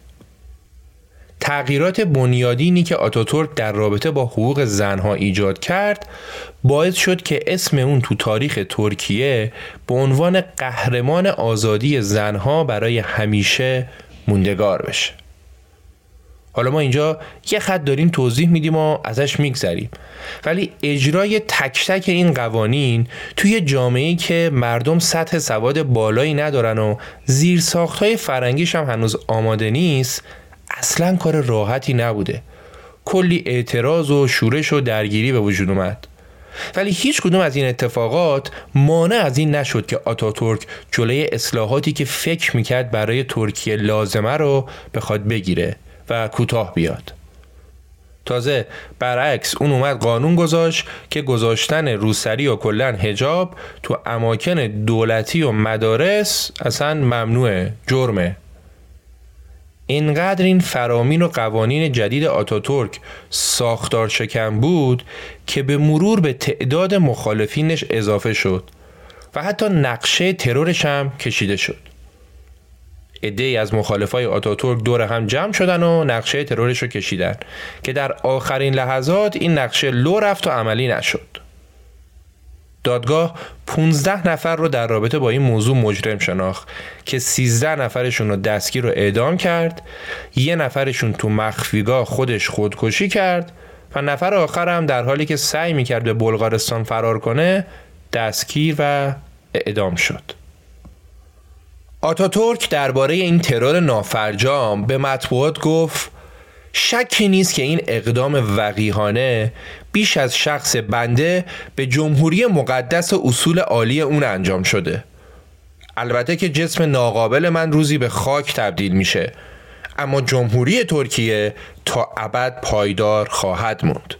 تغییرات بنیادینی که آتاتورک در رابطه با حقوق زنها ایجاد کرد باعث شد که اسم اون تو تاریخ ترکیه به عنوان قهرمان آزادی زنها برای همیشه موندگار بشه. حالا ما اینجا یه خط داریم توضیح میدیم و ازش میگذریم، ولی اجرای تک تک این قوانین توی جامعه‌ای که مردم سطح سواد بالایی ندارن و زیرساخت‌های فرهنگیش هم هنوز آماده نیست اصلاً کار راحتی نبوده. کلی اعتراض و شورش و درگیری به وجود اومد. ولی هیچ کدوم از این اتفاقات مانع از این نشد که آتاتورک جلوی اصلاحاتی که فکر میکرد برای ترکیه لازمه رو بخواد بگیره و کوتاه بیاد. تازه برعکس اون اومد قانون گذاشت که گذاشتن روسری و کلن حجاب تو اماکن دولتی و مدارس اصلا ممنوعه، جرمه. اینقدر این فرامین و قوانین جدید آتاتورک ساختار شکن بود که به مرور به تعداد مخالفینش اضافه شد و حتی نقشه ترورش هم کشیده شد. عده‌ای از مخالفای آتاتورک دور هم جمع شدن و نقشه ترورش رو کشیدن که در آخرین لحظات این نقشه لو رفت و عملی نشد. دادگاه 15 نفر رو در رابطه با این موضوع مجرم شناخت که 13 نفرشون رو دستگیر و اعدام کرد، یه نفرشون تو مخفیگاه خودش خودکشی کرد و نفر آخر هم در حالی که سعی میکرد به بلغارستان فرار کنه دستگیر و اعدام شد. آتاتورک درباره این ترور نافرجام به مطبوعات گفت شکی نیست که این اقدام وقیحانه بیش از شخص بنده به جمهوری مقدس و اصول عالی اون انجام شده. البته که جسم ناقابل من روزی به خاک تبدیل میشه، اما جمهوری ترکیه تا ابد پایدار خواهد موند.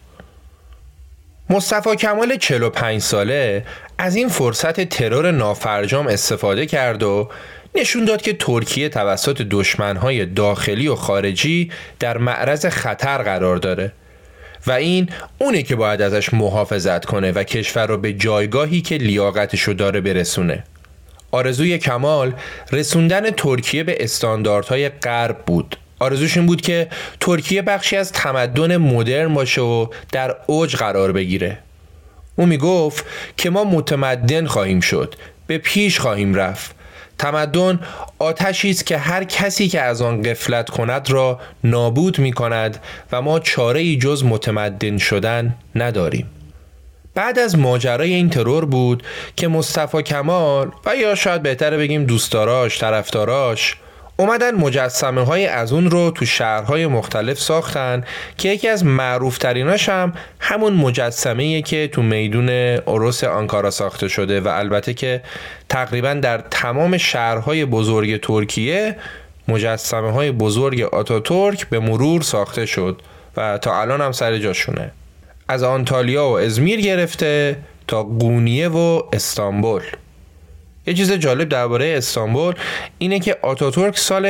مصطفی کمال 45 ساله از این فرصت ترور نافرجام استفاده کرد و نشون داد که ترکیه توسط دشمنهای داخلی و خارجی در معرض خطر قرار داره و این اونه که باید ازش محافظت کنه و کشور رو به جایگاهی که لیاقتشو داره برسونه. آرزوی کمال رسوندن ترکیه به استانداردهای غرب بود. آرزوش این بود که ترکیه بخشی از تمدن مدرن باشه و در اوج قرار بگیره. او میگفت که ما متمدن خواهیم شد، به پیش خواهیم رفت. تمدن آتشی است که هر کسی که از آن غفلت کند را نابود می کند و ما چاره‌ای جز متمدن شدن نداریم. بعد از ماجرای این ترور بود که مصطفی کمال و یا شاید بهتره بگیم دوستداراش، طرفداراش اومدن مجسمه های از اون رو تو شهرهای مختلف ساختن که یکی از معروف تریناش هم همون مجسمه‌ایه که تو میدون اوروس آنکارا ساخته شده و البته که تقریبا در تمام شهرهای بزرگ ترکیه مجسمه های بزرگ آتاتورک به مرور ساخته شد و تا الان هم سر جاشونه. از آنتالیا و ازمیر گرفته تا قونیه و استانبول. یه چیز جالب درباره استانبول اینه که آتاتورک سال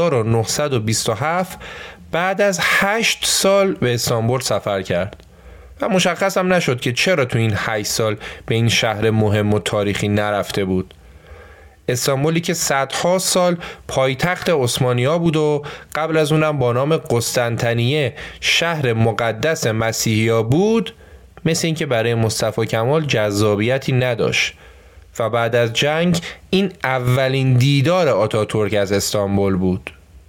1927 بعد از 8 سال به استانبول سفر کرد و مشخص هم نشد که چرا تو این 8 سال به این شهر مهم و تاریخی نرفته بود. استانبولی که صدها سال پایتخت عثمانی‌ها بود و قبل از اونم با نام قسطنطنیه شهر مقدس مسیحی‌ها بود، مثل این که برای مصطفی کمال جذابیتی نداشت و بعد از جنگ این اولین دیدار آتاتورک از استانبول بود.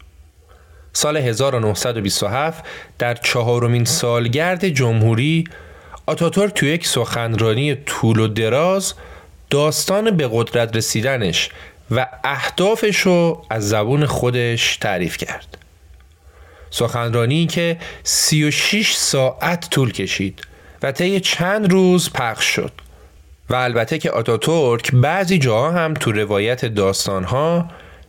سال 1927 در 4مین سالگرد جمهوری آتاتورک توی یک سخنرانی طول و دراز داستان به قدرت رسیدنش و اهدافش رو از زبون خودش تعریف کرد. سخنرانی که 36 ساعت طول کشید و طی چند روز پخش شد و البته که آتاتورک بعضی جاها هم تو روایت داستانها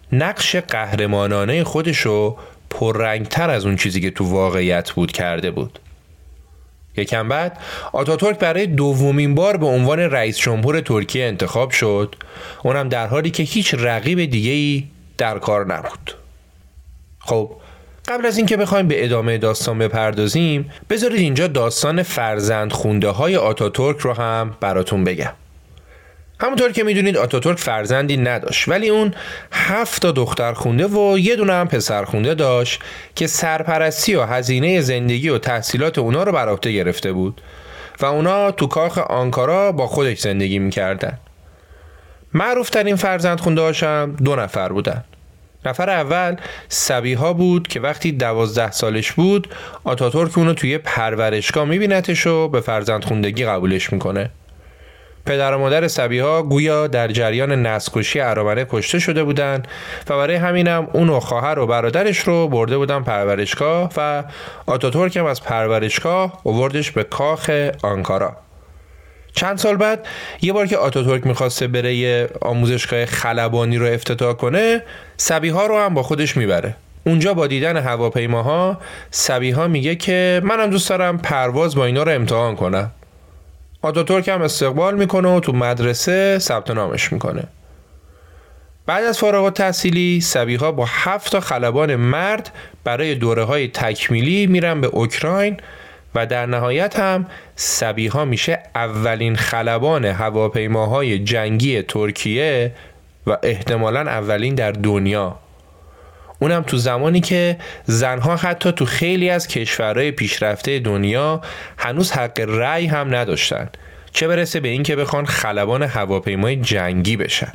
نقش قهرمانانه خودشو پررنگتر از اون چیزی که تو واقعیت بود کرده بود. یکم بعد آتاتورک برای دومین بار به عنوان رئیس جمهور ترکیه انتخاب شد، اونم در حالی که هیچ رقیب دیگه‌ای در کار نبود. خب قبل از اینکه بخوایم به ادامه داستان بپردازیم، بذارید اینجا داستان فرزند خونده های آتاتورک رو هم براتون بگم. همونطور که میدونید آتاتورک فرزندی نداشت، ولی اون 7 دختر خونده و یه دونه هم پسر خونده داشت که سرپرستی و هزینه زندگی و تحصیلات اونا رو بر عهده گرفته بود و اونا تو کاخ آنکارا با خودش زندگی میکردن. معروف ترین فرزند خونده هاشم 2 نفر بودن. نفر اول سبیها بود که وقتی 12 سالش بود آتاتورک اونو توی پرورشگاه میبینتش و به فرزندخوندگی قبولش میکنه. پدر و مادر سبیها گویا در جریان نسل‌کشی ارامنه کشته شده بودن و برای همینم اون و خواهر و برادرش رو برده بودن پرورشگاه و آتاتورک هم از پرورشگاه آوردش به کاخ آنکارا. چند سال بعد یه بار که آتاتورک میخواسته بره یه آموزشگاه خلبانی رو افتتاح کنه، سبیها رو هم با خودش میبره. اونجا با دیدن هواپیماها سبیها میگه که منم دوست دارم پرواز با اینا رو امتحان کنم. آتاتورک هم استقبال میکنه و تو مدرسه ثبت نامش میکنه. بعد از فارغ التحصیلی سبیها با 7 خلبان مرد برای دوره‌های تکمیلی میرن به اوکراین و در نهایت هم سبیها میشه اولین خلبان هواپیماهای جنگی ترکیه و احتمالاً اولین در دنیا. اونم تو زمانی که زنها حتی تو خیلی از کشورهای پیشرفته دنیا هنوز حق رأی هم نداشتن، چه برسه به این که بخوان خلبان هواپیمای جنگی بشن.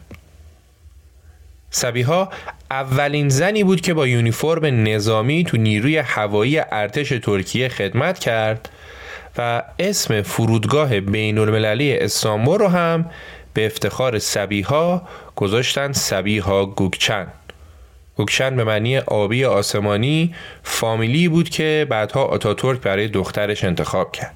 سبیها اولین زنی بود که با یونیفرم نظامی تو نیروی هوایی ارتش ترکیه خدمت کرد و اسم فرودگاه بین المللی استانبول رو هم به افتخار سبیها گذاشتن سبیها گوکچن. گوکچن به معنی آبی آسمانی فامیلی بود که بعدها آتاتورک برای دخترش انتخاب کرد.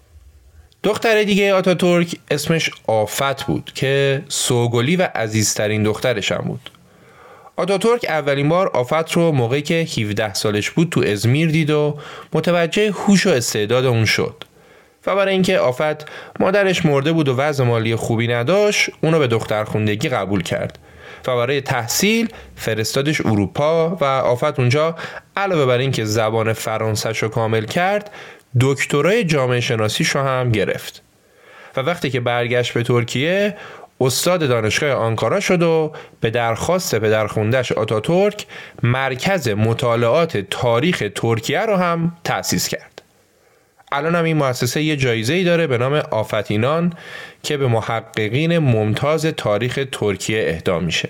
دختر دیگه آتاتورک اسمش آفت بود که سوگلی و عزیزترین دخترش هم بود. آتاتورک اولین بار آفت رو موقعی که 17 سالش بود تو ازمیر دید و متوجه هوش و استعداد اون شد و برای اینکه آفت مادرش مرده بود و وضع مالی خوبی نداشت اونو به دخترخوندگی قبول کرد و برای تحصیل فرستادش اروپا و آفت اونجا علاوه بر اینکه زبان فرانسه‌شو کامل کرد دکترای جامعه شناسیشو هم گرفت و وقتی که برگشت به ترکیه استاد دانشگاه آنکارا شد و به درخواست پدرخونده‌اش آتاتورک مرکز مطالعات تاریخ ترکیه رو هم تأسیس کرد. الان هم این مؤسسه یه جایزه‌ای داره به نام آفتینان که به محققین ممتاز تاریخ ترکیه اهدا میشه.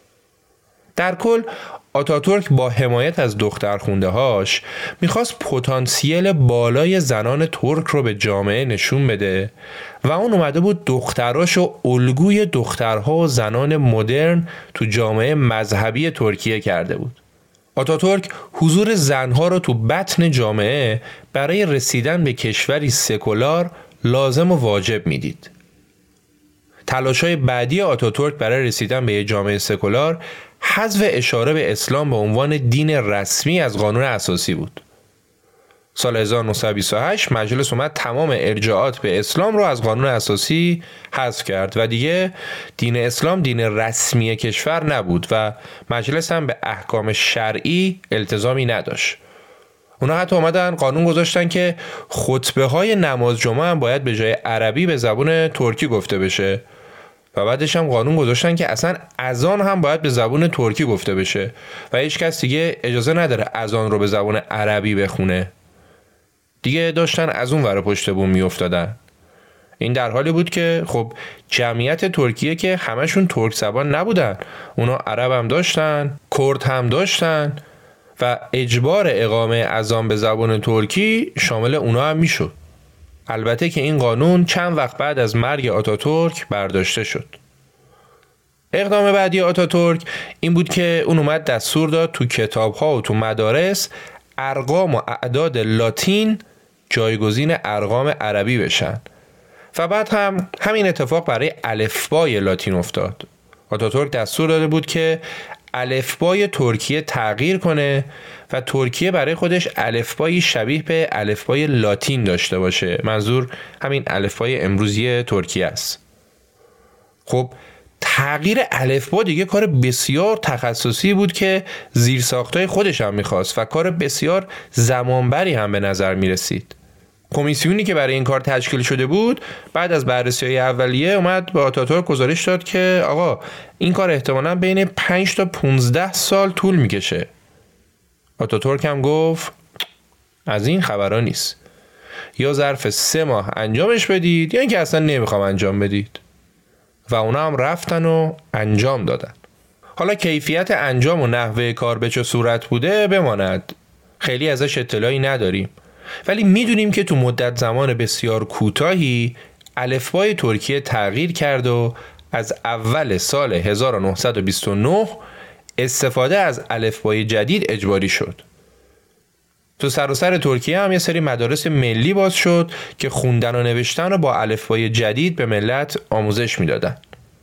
در کل آتاتورک با حمایت از دخترخونده‌هاش میخواست پتانسیل بالای زنان ترک رو به جامعه نشون بده و اون اومده بود دختراشو الگوی دخترها و زنان مدرن تو جامعه مذهبی ترکیه کرده بود. آتاتورک حضور زنها رو تو بطن جامعه برای رسیدن به کشوری سکولار لازم و واجب میدید. تلاش‌های بعدی آتاتورک برای رسیدن به یک جامعه سکولار حذف اشاره به اسلام به عنوان دین رسمی از قانون اساسی بود. سال 1928 مجلس اومد تمام ارجاعات به اسلام رو از قانون اساسی حذف کرد و دیگه دین اسلام دین رسمی کشور نبود و مجلس هم به احکام شرعی التزامی نداشت. اونا حتی اومدن قانون گذاشتن که خطبه های نماز جمعه هم باید به جای عربی به زبان ترکی گفته بشه و بعدش هم قانون گذاشتن که اصلا اذان هم باید به زبان ترکی گفته بشه و هیچ کس دیگه اجازه نداره اذان رو به زبان عربی بخونه. دیگه داشتن از اون ور پشت بوم میافتادن. این در حالی بود که خب جمعیت ترکیه که همشون ترک زبان نبودن، اونا عرب هم داشتن، کرد هم داشتن و اجبار اقامه اذان به زبان ترکی شامل اونا هم میشد. البته که این قانون چند وقت بعد از مرگ آتاتورک برداشته شد. اقدام بعدی آتاتورک این بود که اون اومد دستور داد تو کتاب‌ها و تو مدارس ارقام و اعداد لاتین جایگزین ارقام عربی بشن و بعد هم همین اتفاق برای الفبای لاتین افتاد. آتاتورک دستور داده بود که الفبای ترکیه تغییر کنه و ترکیه برای خودش الفبایی شبیه به الفبای لاتین داشته باشه. منظور همین الفبای امروزی ترکیه است. خب تغییر الفبا دیگه کار بسیار تخصصی بود که زیرساختای خودش هم میخواست و کار بسیار زمانبری هم به نظر میرسید. کمیسیونی که برای این کار تشکیل شده بود بعد از بررسی‌های اولیه اومد به آتاتورک گزارش داد که آقا این کار احتمالاً بین 5 تا 15 سال طول میکشه. آتاتورک هم گفت از این خبرها نیست، یا ظرف 3 ماه انجامش بدید یا اینکه اصلا نمیخوام انجام بدید. و اونا هم رفتن و انجام دادن. حالا کیفیت انجام و نحوه کار به چه صورت بوده بماند، خیلی ازش اطلاعی نداریم، ولی میدونیم که تو مدت زمان بسیار کوتاهی الفبای ترکیه تغییر کرد و از اول سال 1929 استفاده از الفبای جدید اجباری شد. تو سراسر ترکیه هم یه سری مدارس ملی باز شد که خوندن و نوشتن رو با الفبای جدید به ملت آموزش میدادن.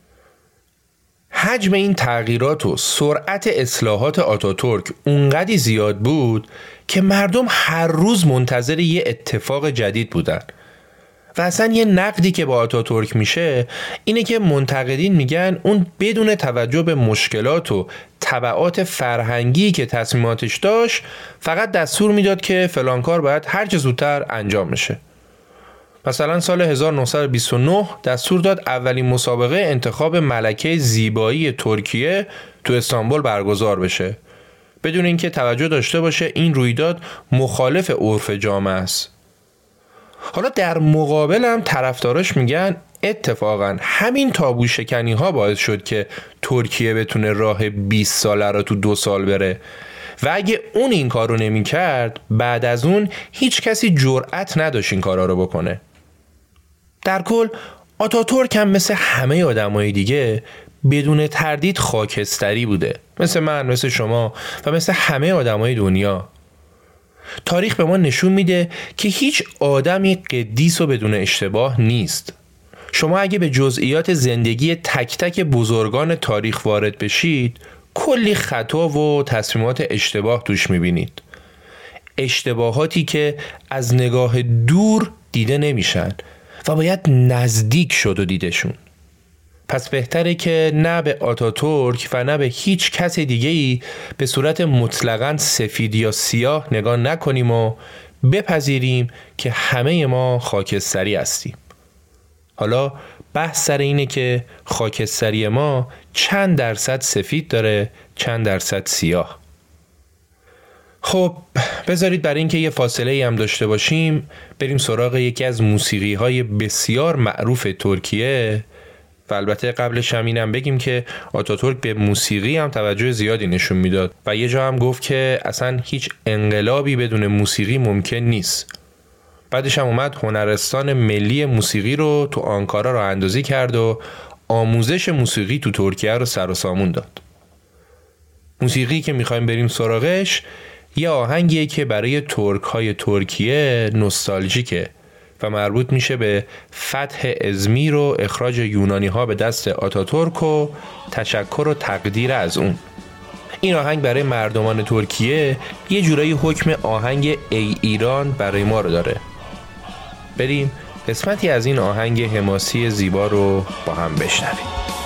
حجم این تغییرات و سرعت اصلاحات آتاتورک اونقدی زیاد بود که مردم هر روز منتظر یه اتفاق جدید بودن. و اصلا یه نقدی که با آتاتورک میشه اینه که منتقدین میگن اون بدون توجه به مشکلات و تبعات فرهنگی که تصمیماتش داشت فقط دستور میداد که فلان کار باید هر چه زودتر انجام بشه. مثلا سال 1929 دستور داد اولین مسابقه انتخاب ملکه زیبایی ترکیه تو استانبول برگزار بشه، بدون اینکه توجه داشته باشه این رویداد مخالف عرف جامعه است. حالا در مقابل هم طرفداراش میگن اتفاقا همین تابو شکنی ها باعث شد که ترکیه بتونه راه 20 ساله رو تو 2 سال بره و اگه اون این کارو نمی کرد بعد از اون هیچ کسی جرأت نداشت این کارا رو بکنه. در کل آتاتورک هم مثل همه آدمای دیگه بدون تردید خاکستری بوده، مثل من، مثل شما و مثل همه آدمای دنیا. تاریخ به ما نشون میده که هیچ آدمی قدیس و بدون اشتباه نیست. شما اگه به جزئیات زندگی تک تک بزرگان تاریخ وارد بشید کلی خطا و تصمیمات اشتباه توش میبینید. اشتباهاتی که از نگاه دور دیده نمیشن و باید نزدیک شد و دیدشون. پس بهتره که نه به آتاتورک و نه به هیچ کس دیگه‌ای به صورت مطلقاً سفید یا سیاه نگاه نکنیم و بپذیریم که همه ما خاکستری هستیم. حالا بحث سر اینه که خاکستری ما چند درصد سفید داره، چند درصد سیاه. خب بذارید برای اینکه یه فاصله هم داشته باشیم بریم سراغ یکی از موسیقی‌های بسیار معروف ترکیه. و البته قبلش هم اینم بگیم که آتاتورک به موسیقی هم توجه زیادی نشون میداد و یه جا هم گفت که اصلا هیچ انقلابی بدون موسیقی ممکن نیست. بعدش هم اومد هنرستان ملی موسیقی رو تو آنکارا راه اندازی کرد و آموزش موسیقی تو ترکیه رو سر و سامون داد. موسیقی که میخوایم بریم سراغش یه آهنگیه که برای ترک‌های ترکیه نوستالژیکه و مربوط میشه به فتح ازمیر و اخراج یونانی ها به دست آتاتورک و تشکر و تقدیر از اون. این آهنگ برای مردمان ترکیه یه جورایی حکم آهنگ ای ایران برای ما رو داره. بریم قسمتی از این آهنگ حماسی زیبا رو با هم بشنویم.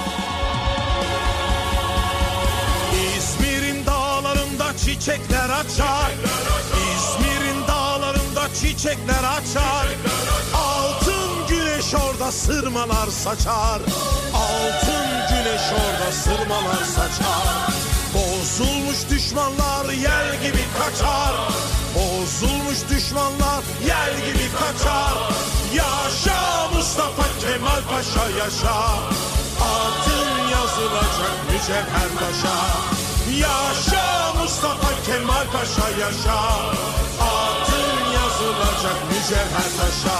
İzmir'in dağlarında çiçekler açar, İzmir'in dağlarında çiçekler açar, altın güneş orada sırmalar saçar, altın güneş orada sırmalar saçar. Bozulmuş düşmanlar yel gibi kaçar, bozulmuş düşmanlar yel gibi kaçar. Yaşa Mustafa Kemal Paşa yaşa, adın yazılacak mücevher taşa. Yaşa Mustafa Kemal Paşa yaşa, adın yazılacak mücevher taşa.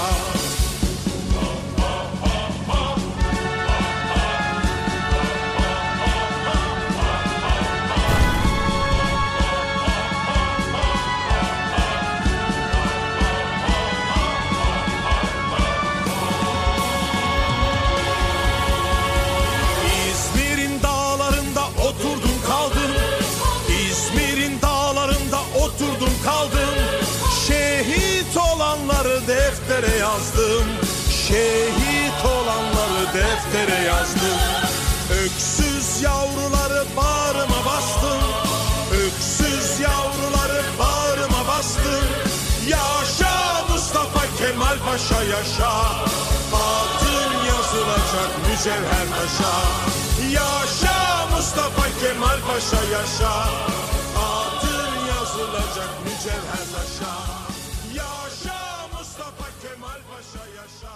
deftere yazdım. Şehit olanları deftere yazdım. Öksüz yavruları bağrıma bastım. Öksüz yavruları bağrıma bastım. Yaşa Mustafa Kemal Paşa yaşa. Adın yazılacak mücevher taşa. Yaşa Mustafa Kemal Paşa yaşa. Adın yazılacak mücevher taşa. Yaşa Mustafa Kemal Paşa yaşa.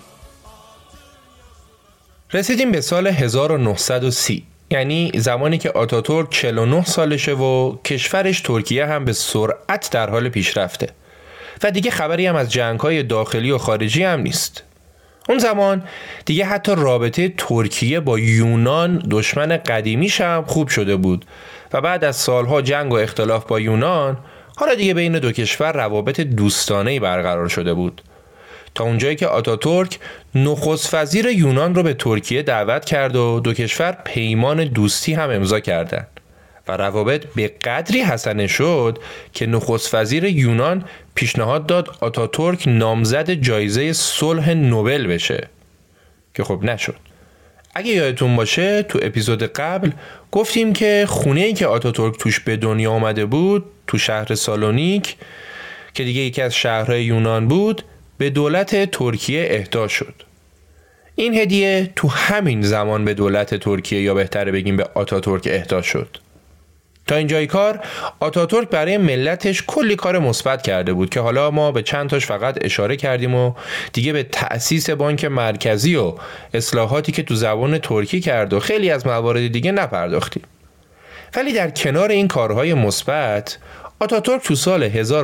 رسیدیم به سال 1930، یعنی زمانی که آتاتورک 49 سالشه و کشورش ترکیه هم به سرعت در حال پیشرفته و دیگه خبری هم از جنگ‌های داخلی و خارجی هم نیست. اون زمان دیگه حتی رابطه ترکیه با یونان دشمن قدیمیش هم خوب شده بود و بعد از سالها جنگ و اختلاف با یونان حالا دیگه بین دو کشور روابط دوستانه‌ای برقرار شده بود، تا اونجایی که آتاتورک نخست وزیر یونان رو به ترکیه دعوت کرد و دو کشور پیمان دوستی هم امضا کردند و روابط به قدری حسنه شد که نخست وزیر یونان پیشنهاد داد آتاتورک نامزد جایزه صلح نوبل بشه که خب نشد. اگه یادتون باشه تو اپیزود قبل گفتیم که خونه‌ای که آتاتورک توش به دنیا آمده بود تو شهر سالونیک که دیگه یکی از شهرهای یونان بود به دولت ترکیه اهدا شد. این هدیه تو همین زمان به دولت ترکیه، یا بهتره بگیم به آتاتورک، اهدا شد. تا اینجای کار آتاتورک برای ملتش کلی کار مثبت کرده بود که حالا ما به چند تاش فقط اشاره کردیم و دیگه به تأسیس بانک مرکزی و اصلاحاتی که تو زبان ترکی کرد و خیلی از موارد دیگه نپرداختیم. ولی در کنار این کارهای مثبت آتاتورک تو سال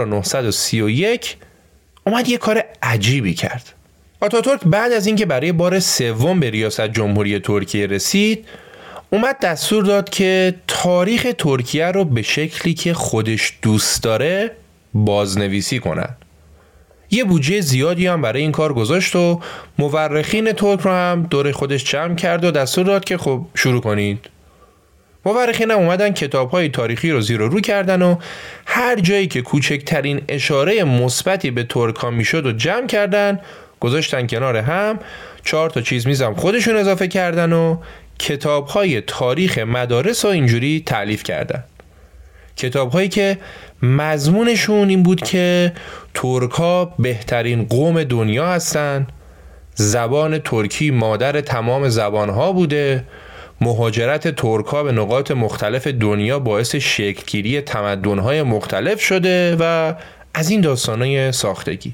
1931 اومد یه کار عجیبی کرد. آتاتورک بعد از اینکه برای بار سوم به ریاست جمهوری ترکیه رسید اومد دستور داد که تاریخ ترکیه رو به شکلی که خودش دوست داره بازنویسی کنن. یه بودجه زیادی هم برای این کار گذاشت و مورخین ترک رو هم دور خودش جمع کرد و دستور داد که خب شروع کنید. مورخین هم اومدن کتاب‌های تاریخی رو زیر و رو کردن و هر جایی که کوچکترین اشاره مثبتی به ترک‌ها میشد و جمع کردن، گذاشتن کنار هم، 4 تا چیز میزم خودشون اضافه کردن و کتاب‌های تاریخ مدارس و اینجوری تألیف کردن. کتاب‌هایی که مضمونشون این بود که ترک‌ها بهترین قوم دنیا هستن، زبان ترکی مادر تمام زبان‌ها بوده، مهاجرت ترک‌ها به نقاط مختلف دنیا باعث شکل‌گیری تمدن‌های مختلف شده و از این داستان‌های ساختگی.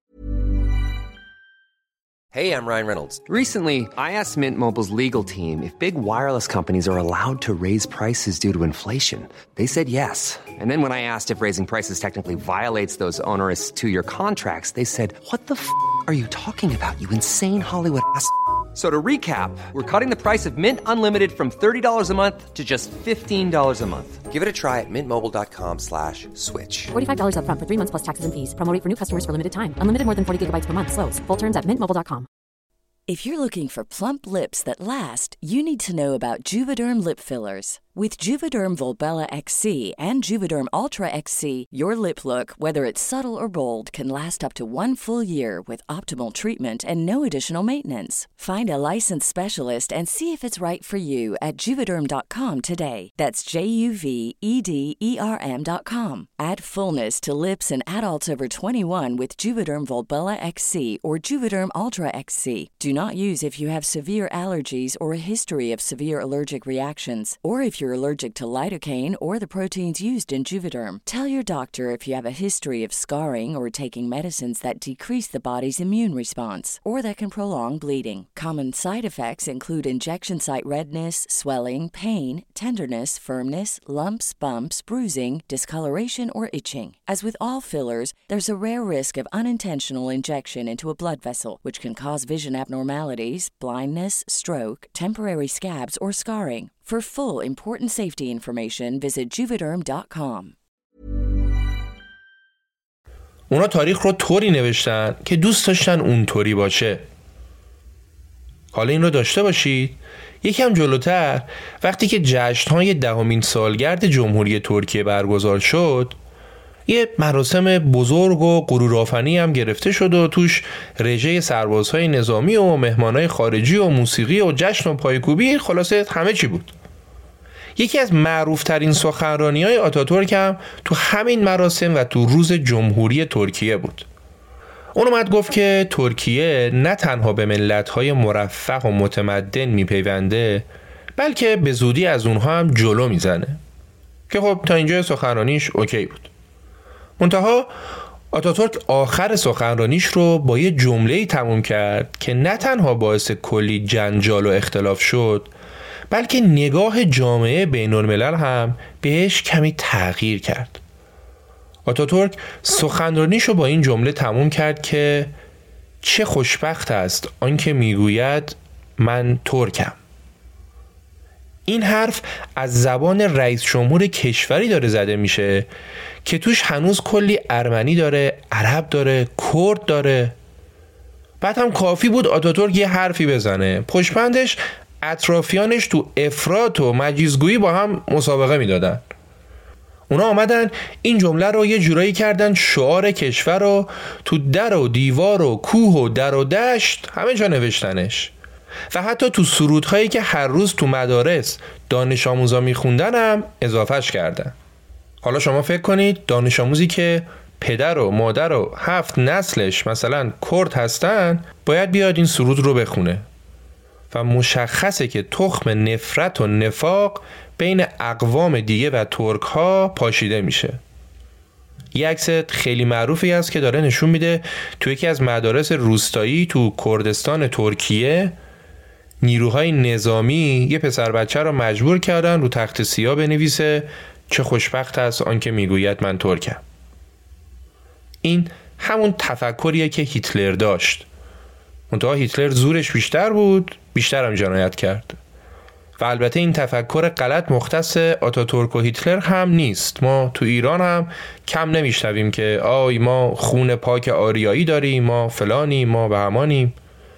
Hey, I'm Ryan Reynolds. Recently, I asked Mint Mobile's legal team if big wireless companies are allowed to raise prices due to inflation. They said yes. And then when I asked if raising prices technically violates those onerous 2-year contracts, they said, "What the are you talking about, you insane Hollywood ass?" So to recap, we're cutting the price of Mint Unlimited from $30 a month to just $15 a month. Give it a try at mintmobile.com/switch. $45 up front for 3 months plus taxes and fees. Promo rate for new customers for limited time. Unlimited more than 40 gigabytes per month. Slows full terms at mintmobile.com. If you're looking for plump lips that last, you need to know about Juvederm lip fillers. With Juvederm Volbella XC and Juvederm Ultra XC, your lip look, whether it's subtle or bold, can last up to 1 full year with optimal treatment and no additional maintenance. Find a licensed specialist and see if it's right for you at Juvederm.com today. That's JUVEDERM.com. Add fullness to lips in adults over 21 with Juvederm Volbella XC or Juvederm Ultra XC. Do not use if you have severe allergies or a history of severe allergic reactions, or if you're allergic to lidocaine or the proteins used in Juvederm. Tell your doctor if you have a history of scarring or taking medicines that decrease the body's immune response or that can prolong bleeding. Common side effects include injection site redness, swelling, pain, tenderness, firmness, lumps, bumps, bruising, discoloration, or itching. As with all fillers, there's a rare risk of unintentional injection into a blood vessel, which can cause vision abnormalities, blindness, stroke, temporary scabs, or scarring. For full important safety information, visit Juvederm.com. اونا تاریخ رو طوری نوشتن که دوست داشتن اونطوری باشه. حالا این رو داشته باشید یکم جلوتر وقتی که جشن‌های 10مین سالگرد جمهوری ترکیه برگزار شد، یه مراسم بزرگ و غرورآفرینی هم گرفته شد و توش رژه سربازهای نظامی و مهمانای خارجی و موسیقی و جشن و پایکوبی، خلاصه همه چی بود. یکی از معروفترین سخنرانی‌های آتاتورک هم تو همین مراسم و تو روز جمهوری ترکیه بود. اون اومد گفت که ترکیه نه تنها به ملت‌های مرفه و متمدن میپیونده، بلکه به زودی از اونها هم جلو میزنه. که خب تا اینجا سخنرانیش اوکی بود. منتها آتاتورک آخر سخنرانیش رو با یه جمله‌ای تموم کرد که نه تنها باعث کلی جنجال و اختلاف شد، بلکه نگاه جامعه بین‌الملل هم بهش کمی تغییر کرد. آتاتورک سخنرانیش رو با این جمله تموم کرد که چه خوشبخت است آنکه میگوید من ترکم. این حرف از زبان رئیس جمهور کشوری داره زده میشه که توش هنوز کلی ارمنی داره، عرب داره، کرد داره. بعد هم کافی بود آتاتورک یه حرفی بزنه، پشتبندش اطرافیانش تو افراط و مجیزگویی با هم مسابقه میدادن. اونا آمدن این جمله رو یه جورایی کردن شعار کشور رو تو در و دیوار و کوه و در و دشت همه جا نوشتنش و حتی تو سرودهایی که هر روز تو مدارس دانش آموزا میخوندن هم اضافهش کردن. حالا شما فکر کنید دانش آموزی که پدر و مادر و 7 نسلش مثلا کرد هستن باید بیاد این سرود رو بخونه و مشخصه که تخم نفرت و نفاق بین اقوام دیگه و ترک ها پاشیده میشه. یه عکس خیلی معروفی هست که داره نشون میده تو یکی از مدارس روستایی تو کردستان ترکیه نیروهای نظامی یه پسر بچه رو مجبور کردن رو تخت سیاه بنویسه چه خوشبخت است آنکه میگوید من ترکم. این همون تفکریه که هیتلر داشت. منتها هیتلر زورش بیشتر بود، بیشتر هم جنایت کرد. و البته این تفکر غلط مختص آتاتورک و هیتلر هم نیست. ما تو ایران هم کم نمیشنویم که آی ما خون پاک آریایی داریم، ما فلانیم، ما بهمانیم.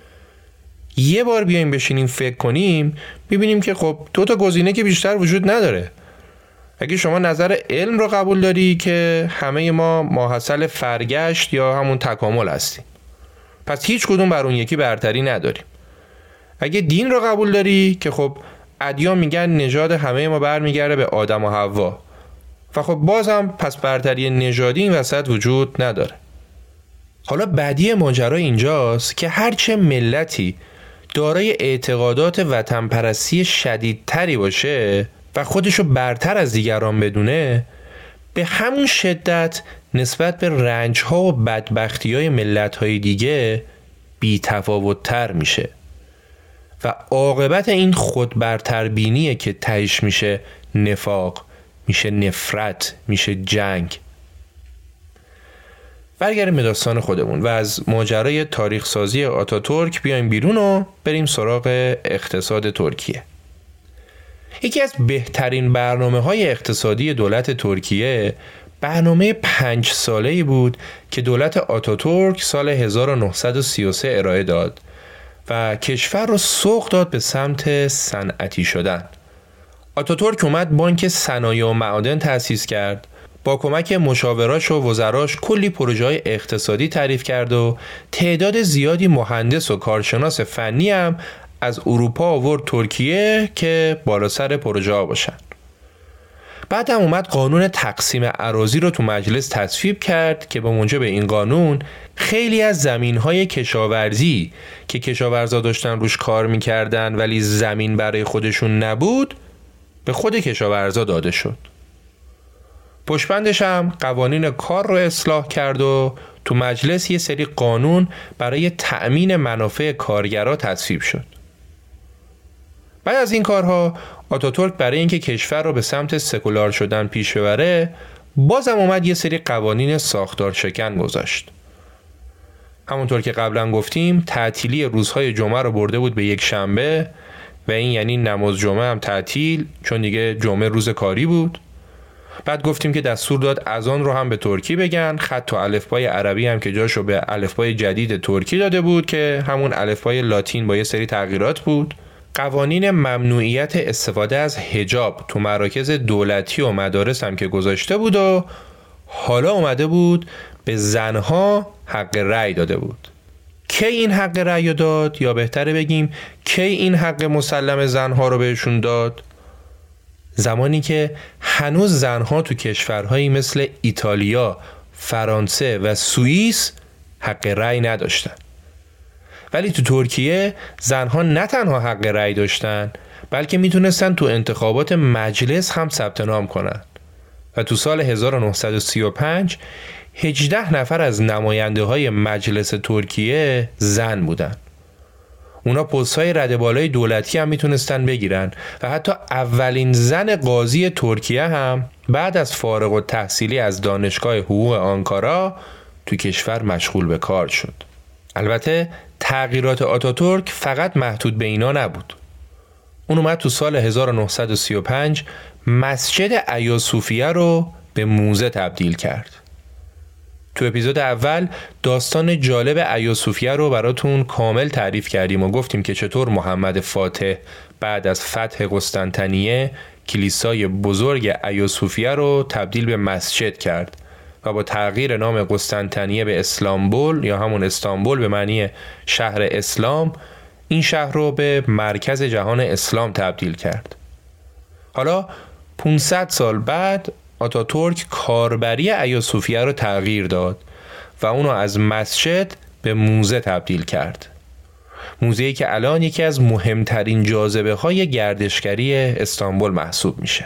یه بار بیایم بشینیم فکر کنیم ببینیم که خب 2 تا گزینه که بیشتر وجود نداره. اگه شما نظر علم رو قبول داری که همه ما ماحصل فرگشت یا همون تکامل هستیم، پس هیچ کدوم بر اون یکی برتری نداریم. اگه دین رو قبول داری که خب ادیان میگن نژاد همه ما برمیگرده به آدم و حوا و خب بازم پس برتری نژادی این وسط وجود نداره. حالا بدی ماجرا اینجاست که هرچه ملتی دارای اعتقادات وطن پرستی شدیدتری باشه و خودشو برتر از دیگران بدونه، به همون شدت نسبت به رنج‌ها و بدبختی‌های ملت‌های دیگه بی‌تفاوت‌تر میشه و عاقبت این خودبرتربینیه که تهش میشه نفاق، میشه نفرت، میشه جنگ. برگردیم به داستان خودمون و از ماجرای تاریخ سازی آتاتورک بیایم بیرون و بریم سراغ اقتصاد ترکیه. یکی از بهترین برنامه‌های اقتصادی دولت ترکیه برنامه 5 ساله‌ای بود که دولت آتاتورک سال 1933 ارائه داد و کشور رو سوق داد به سمت صنعتی شدن. آتاتورک اومد بانک صنایع و معادن تأسیس کرد، با کمک مشاوراش و وزراش کلی پروژه‌های اقتصادی تعریف کرد و تعداد زیادی مهندس و کارشناس فنی هم از اروپا آورد ترکیه که بالا سر پروژه ها باشن. بعد هم اومد قانون تقسیم اراضی رو تو مجلس تصویب کرد که به موجب این قانون خیلی از زمین‌های کشاورزی که کشاورزا داشتن روش کار می‌کردن ولی زمین برای خودشون نبود به خود کشاورزا داده شد. پشتبندش هم قوانین کار رو اصلاح کرد و تو مجلس یه سری قانون برای تأمین منافع کارگرها تصویب شد. بعد از این کارها آتاتورک برای اینکه کشور رو به سمت سکولار شدن پیش ببره بازم اومد یه سری قوانین ساختار شکن گذاشت. همونطور که قبلا گفتیم تعطیلی روزهای جمعه رو برده بود به یک شنبه و این یعنی نماز جمعه هم تعطیل چون دیگه جمعه روز کاری بود. بعد گفتیم که دستور داد اذان رو هم به ترکی بگن، خط و الفبای عربی هم که جاشو به الفبای جدید ترکی داده بود که همون الفبای لاتین با یه سری تغییرات بود. قوانین ممنوعیت استفاده از حجاب تو مراکز دولتی و مدارس هم که گذاشته بود و حالا اومده بود به زنها حق رأی داده بود. کی این حق رأی داد؟ یا بهتره بگیم کی این حق مسلم زنها رو بهشون داد؟ زمانی که هنوز زنها تو کشورهایی مثل ایتالیا، فرانسه و سوئیس حق رأی نداشتن. ولی تو ترکیه زنها نه تنها حق رأی داشتن، بلکه میتونستن تو انتخابات مجلس هم ثبت نام کنن. و تو سال 1935 18 نفر از نماینده های مجلس ترکیه زن بودن. اونا پست‌های رده بالای دولتی هم میتونستن بگیرن و حتی اولین زن قاضی ترکیه هم بعد از فارغ التحصیلی از دانشگاه حقوق آنکارا تو کشور مشغول به کار شد. البته تغییرات آتاتورک فقط محدود به اینا نبود. اون اومد تو سال 1935 مسجد ایاصوفیه رو به موزه تبدیل کرد. تو اپیزود اول داستان جالب ایاصوفیه رو براتون کامل تعریف کردیم و گفتیم که چطور محمد فاتح بعد از فتح قسطنطنیه کلیسای بزرگ ایاصوفیه رو تبدیل به مسجد کرد و با تغییر نام قسطنطنیه به اسلامبول یا همون استانبول به معنی شهر اسلام این شهر رو به مرکز جهان اسلام تبدیل کرد. حالا 500 سال بعد آتاتورک کاربری ایاصوفیه رو تغییر داد و اونو از مسجد به موزه تبدیل کرد. موزه‌ای که الان یکی از مهمترین جاذبه های گردشگری استانبول محسوب میشه.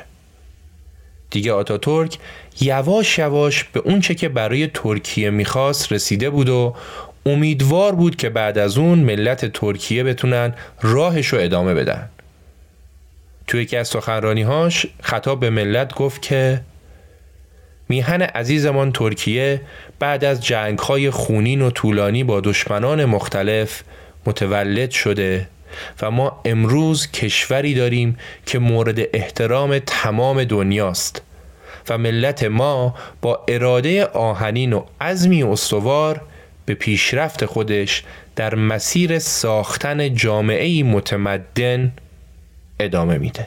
دیگه آتاتورک یواش یواش به اون چه که برای ترکیه میخواست رسیده بود و امیدوار بود که بعد از اون ملت ترکیه بتونن راهشو ادامه بدن. توی یکی از سخنرانی‌هاش خطاب به ملت گفت که میهن عزیزمان ترکیه بعد از جنگ‌های خونین و طولانی با دشمنان مختلف متولد شده و ما امروز کشوری داریم که مورد احترام تمام دنیاست و ملت ما با اراده آهنین و عزمی استوار به پیشرفت خودش در مسیر ساختن جامعه‌ای متمدن ادامه میده.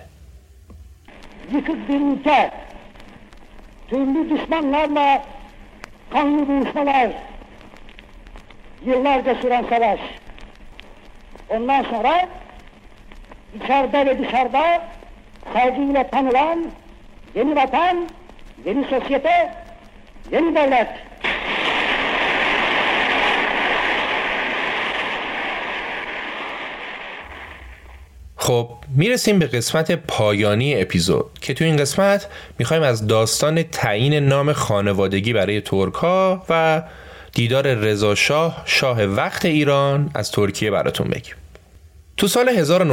Yıkık bir ülke, türlü düşmanlarla kanlı boğuşmalar, yıllarca süren savaş. Ondan sonra içeride ve dışarıda saygıyla tanılan yeni vatan, yeni sosyete, yeni devlet. خب میرسیم به قسمت پایانی اپیزود که تو این قسمت میخوایم از داستان تعیین نام خانوادگی برای ترک‌ها و دیدار رضا شاه شاه وقت ایران از ترکیه براتون بگیم. تو سال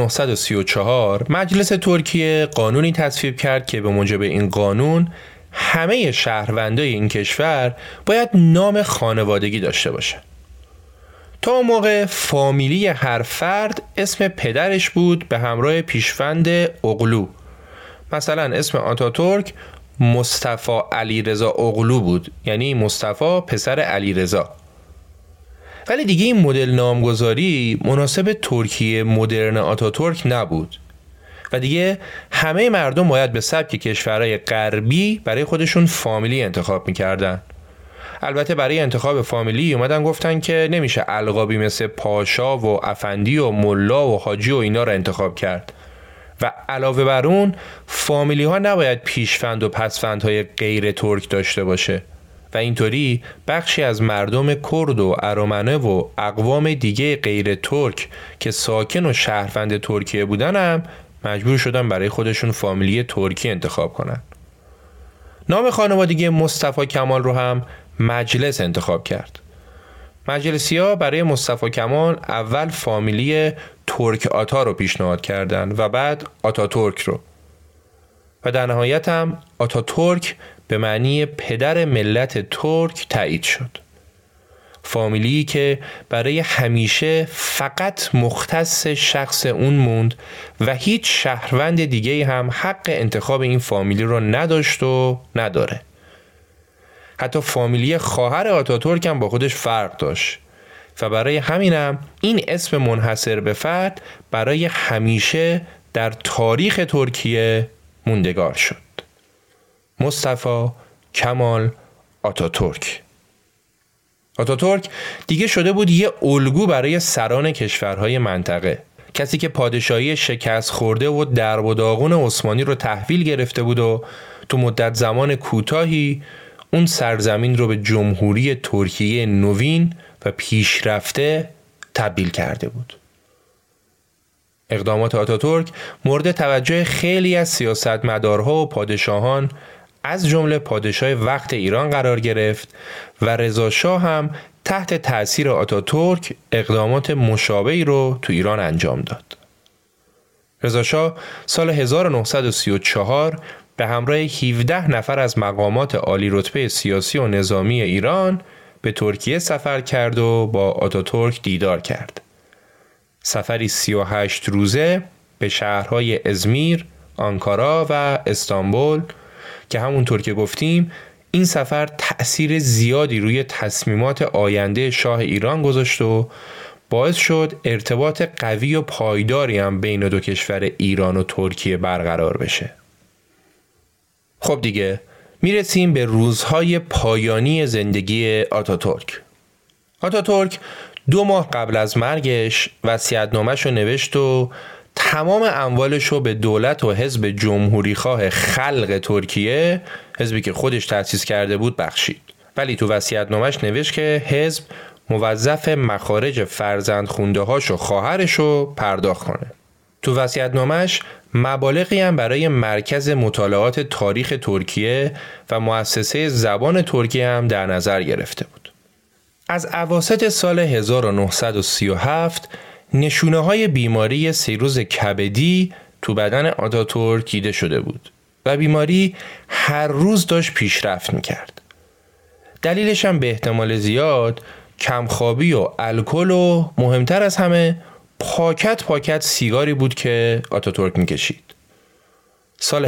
1934 مجلس ترکیه قانونی تصویب کرد که به موجب این قانون همه شهروندای این کشور باید نام خانوادگی داشته باشه. تا اون موقع فامیلی هر فرد اسم پدرش بود به همراه پیشوند اغلو. مثلا اسم آتاتورک مصطفی علیرضا اغلو بود، یعنی مصطفی پسر علیرضا. ولی دیگه این مدل نامگذاری مناسب ترکیه مدرن آتاتورک نبود و دیگه همه مردم باید به سبک کشورهای غربی برای خودشون فامیلی انتخاب میکردن. البته برای انتخاب فامیلی اومدن گفتن که نمیشه القابی مثل پاشا و افندی و ملا و حاجی و اینا رو انتخاب کرد و علاوه بر اون فامیلی ها نباید پیشفند و پسفندهای غیر ترک داشته باشه و اینطوری بخشی از مردم کرد و ارامنه و اقوام دیگه غیر ترک که ساکن و شهروند ترکیه بودن هم مجبور شدن برای خودشون فامیلی ترکی انتخاب کنن. نام خانوادگی مصطفی کمال رو هم مجلس انتخاب کرد. مجلسی‌ها برای مصطفی کمال اول فامیلی ترک آتا رو پیشنهاد کردند و بعد آتاتورک رو و در نهایت هم آتاتورک به معنی پدر ملت ترک تایید شد. فامیلی که برای همیشه فقط مختص شخص اون موند و هیچ شهروند دیگه هم حق انتخاب این فامیلی رو نداشت و نداره. حتی فامیلی خواهر آتاتورک هم با خودش فرق داشت و برای همینم این اسم منحصر به فرد برای همیشه در تاریخ ترکیه موندگار شد. مصطفی کمال آتاتورک. آتاتورک دیگه شده بود یه الگو برای سران کشورهای منطقه. کسی که پادشاهی شکست خورده و درب و داغون عثمانی رو تحویل گرفته بود و تو مدت زمان کوتاهی اون سرزمین رو به جمهوری ترکیه نوین و پیشرفته تبدیل کرده بود. اقدامات آتاتورک مورد توجه خیلی از سیاستمدارها و پادشاهان از جمله پادشاه وقت ایران قرار گرفت و رضا شاه هم تحت تأثیر آتاتورک اقدامات مشابهی رو تو ایران انجام داد. رضا شاه سال 1934 به همراه 17 نفر از مقامات عالی رتبه سیاسی و نظامی ایران به ترکیه سفر کرد و با آتاتورک دیدار کرد. سفری 38 روزه به شهرهای ازمیر، آنکارا و استانبول که همونطور که گفتیم این سفر تأثیر زیادی روی تصمیمات آینده شاه ایران گذاشت و باعث شد ارتباط قوی و پایداری هم بین دو کشور ایران و ترکیه برقرار بشه. خب دیگه میرسیم به روزهای پایانی زندگی آتاتورک. آتاتورک 2 ماه قبل از مرگش وصیت‌نامه‌شو نوشت و تمام اموالش رو به دولت و حزب جمهوریخواه خلق ترکیه، حزبی که خودش تأسیس کرده بود، بخشید. ولی تو وصیت‌نامه‌اش نوشت که حزب موظف مخارج فرزند خونده‌هاش و خواهرش رو پرداخت کنه. تو وصیت‌نامه‌اش مبالغی هم برای مرکز مطالعات تاریخ ترکیه و مؤسسه زبان ترکیه هم در نظر گرفته بود. از اواسط سال 1937 نشونه‌های بیماری سیروز کبدی تو بدن آتاتورک دیده شده بود و بیماری هر روز داشت پیشرفت می‌کرد. دلیلش هم به احتمال زیاد کمخوابی و الکل و مهمتر از همه پاکت سیگاری بود که آتاتورک می‌کشید. سال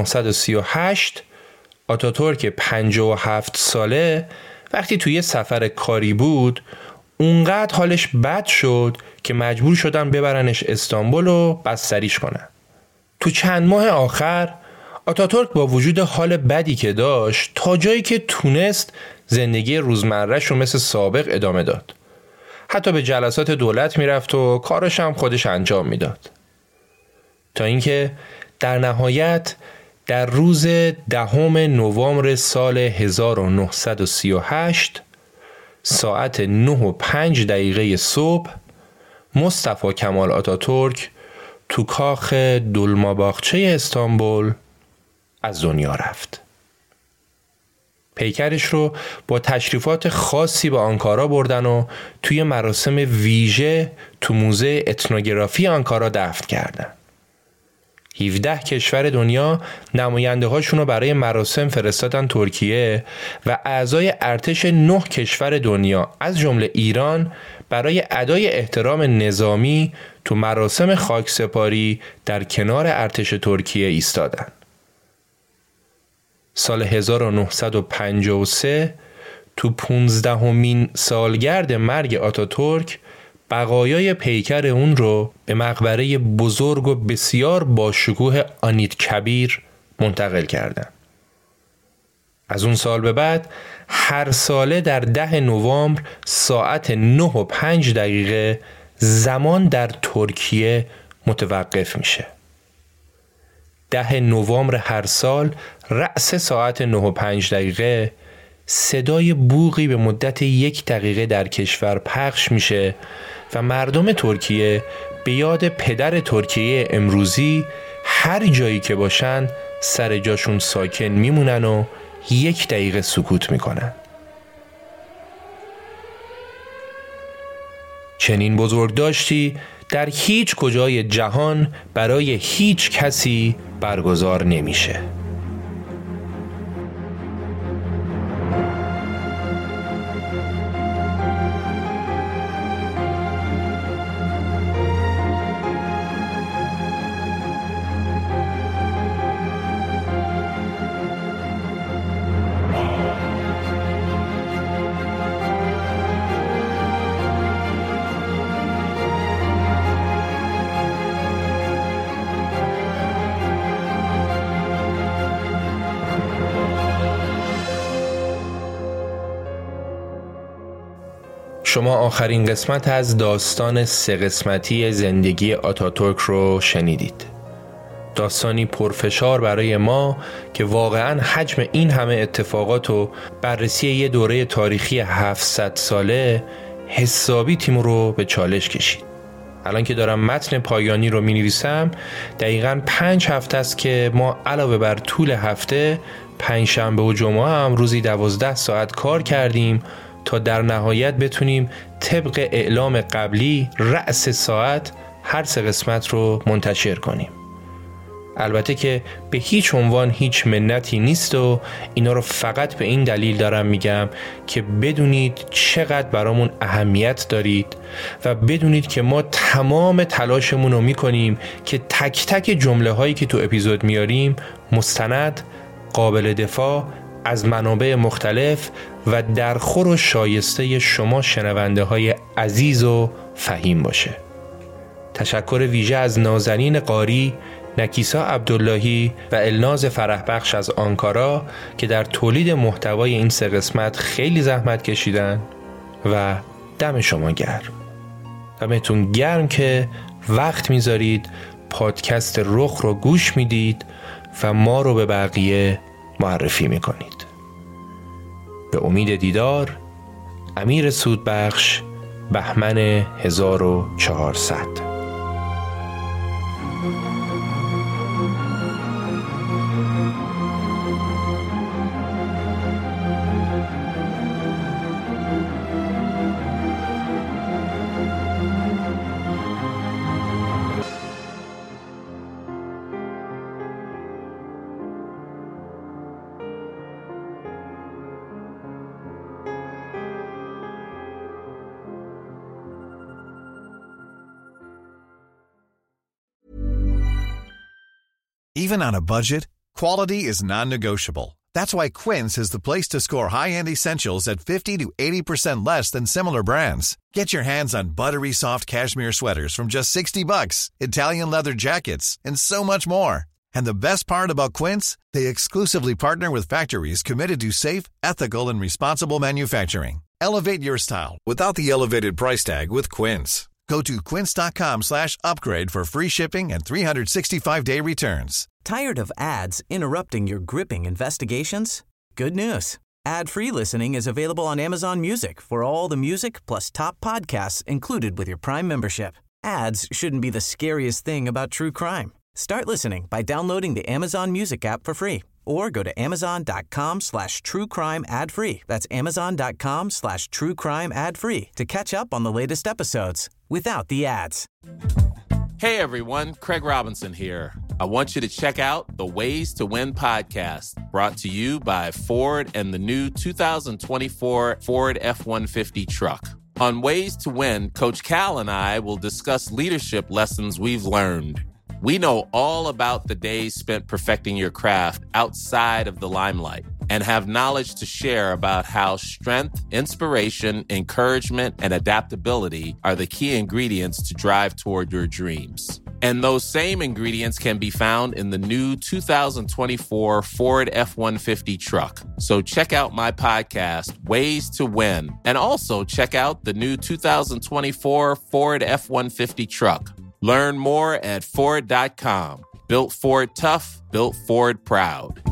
1938 آتاتورک 57 ساله وقتی توی سفر کاری بود اونقدر حالش بد شد که مجبور شدن ببرنش استانبول و بستریش کنن. تو چند ماه آخر آتاتورک با وجود حال بدی که داشت تا جایی که تونست زندگی روزمره‌اش رو مثل سابق ادامه داد. حتی به جلسات دولت میرفت و کارش هم خودش انجام میداد. تا اینکه در نهایت در روز 10 نوامبر سال 1938 ساعت 9:05 صبح مصطفی کمال آتاتورک تو کاخ دولماباغچه استانبول از دنیا رفت. پیکرش رو با تشریفات خاصی به آنکارا بردن و توی مراسم ویژه تو موزه اتنوگرافی آنکارا دفن کردن. 17 کشور دنیا نماینده هاشون رو برای مراسم فرستادن ترکیه و اعضای ارتش 9 کشور دنیا از جمله ایران برای ادای احترام نظامی تو مراسم خاکسپاری در کنار ارتش ترکیه ایستادن. سال 1953 تو 15مین سالگرد مرگ آتاتورک بقایای پیکر اون رو به مقبره بزرگ و بسیار با شکوه آنیتکبیر منتقل کردن. از اون سال به بعد هر ساله در 10 نوامبر ساعت 9:05 زمان در ترکیه متوقف میشه. 10 نوامبر هر سال رأس ساعت 9:05 صدای بوقی به مدت 1 دقیقه در کشور پخش میشه و مردم ترکیه به یاد پدر ترکیه امروزی هر جایی که باشن سر جاشون ساکن میمونن و 1 دقیقه سکوت میکنن. چنین بزرگداشتی در هیچ کجای جهان برای هیچ کسی برگزار نمیشه. شما آخرین قسمت از داستان 3 قسمتی زندگی آتاتورک رو شنیدید. داستانی پرفشار برای ما که واقعاً حجم این همه اتفاقات و بررسی یه دوره تاریخی 700 ساله حسابی تیم رو به چالش کشید. الان که دارم متن پایانی رو می نویسم دقیقاً 5 هفته است که ما علاوه بر طول هفته 5 شنبه و جمعه هم روزی 12 ساعت کار کردیم تا در نهایت بتونیم طبق اعلام قبلی رأس ساعت هر 3 قسمت رو منتشر کنیم. البته که به هیچ عنوان هیچ منتی نیست و اینا رو فقط به این دلیل دارم میگم که بدونید چقدر برامون اهمیت دارید و بدونید که ما تمام تلاشمون رو میکنیم که تک تک جمله هایی که تو اپیزود میاریم مستند، قابل دفاع، از منابع مختلف و درخور و شایسته شما شنونده های عزیز و فهیم باشه. تشکر ویژه از نازنین قاری، نکیسا عبداللهی و الناز فرحبخش از آنکارا که در تولید محتوای این 3 قسمت خیلی زحمت کشیدن و دم شما گرم. دمتون گرم که وقت میذارید پادکست رخ رو گوش میدید و ما رو به بقیه معرفی میکنید. به امید دیدار، امیر سودبخش، بهمن 1400. Even on a budget, quality is non-negotiable. That's why Quince is the place to score high-end essentials at 50 to 80% less than similar brands. Get your hands on buttery soft cashmere sweaters from just $60, Italian leather jackets, and so much more. And the best part about Quince, they exclusively partner with factories committed to safe, ethical, and responsible manufacturing. Elevate your style without the elevated price tag with Quince. Go to quince.com/upgrade for free shipping and 365-day returns. Tired of ads interrupting your gripping investigations? Good news. Ad-free listening is available on Amazon Music for all the music plus top podcasts included with your Prime membership. Ads shouldn't be the scariest thing about true crime. Start listening by downloading the Amazon Music app for free or go to amazon.com/truecrime ad-free. That's amazon.com/truecrime ad-free to catch up on the latest episodes without the ads. Hey everyone, Craig Robinson here. I want you to check out the Ways to Win podcast, brought to you by Ford and the new 2024 Ford F-150 truck. On Ways to Win, Coach Cal and I will discuss leadership lessons we've learned. We know all about the days spent perfecting your craft outside of the limelight and have knowledge to share about how strength, inspiration, encouragement, and adaptability are the key ingredients to drive toward your dreams. And those same ingredients can be found in the new 2024 Ford F-150 truck. So check out my podcast, Ways to Win, and also check out the new 2024 Ford F-150 truck. Learn more at Ford.com. Built Ford tough, built Ford proud.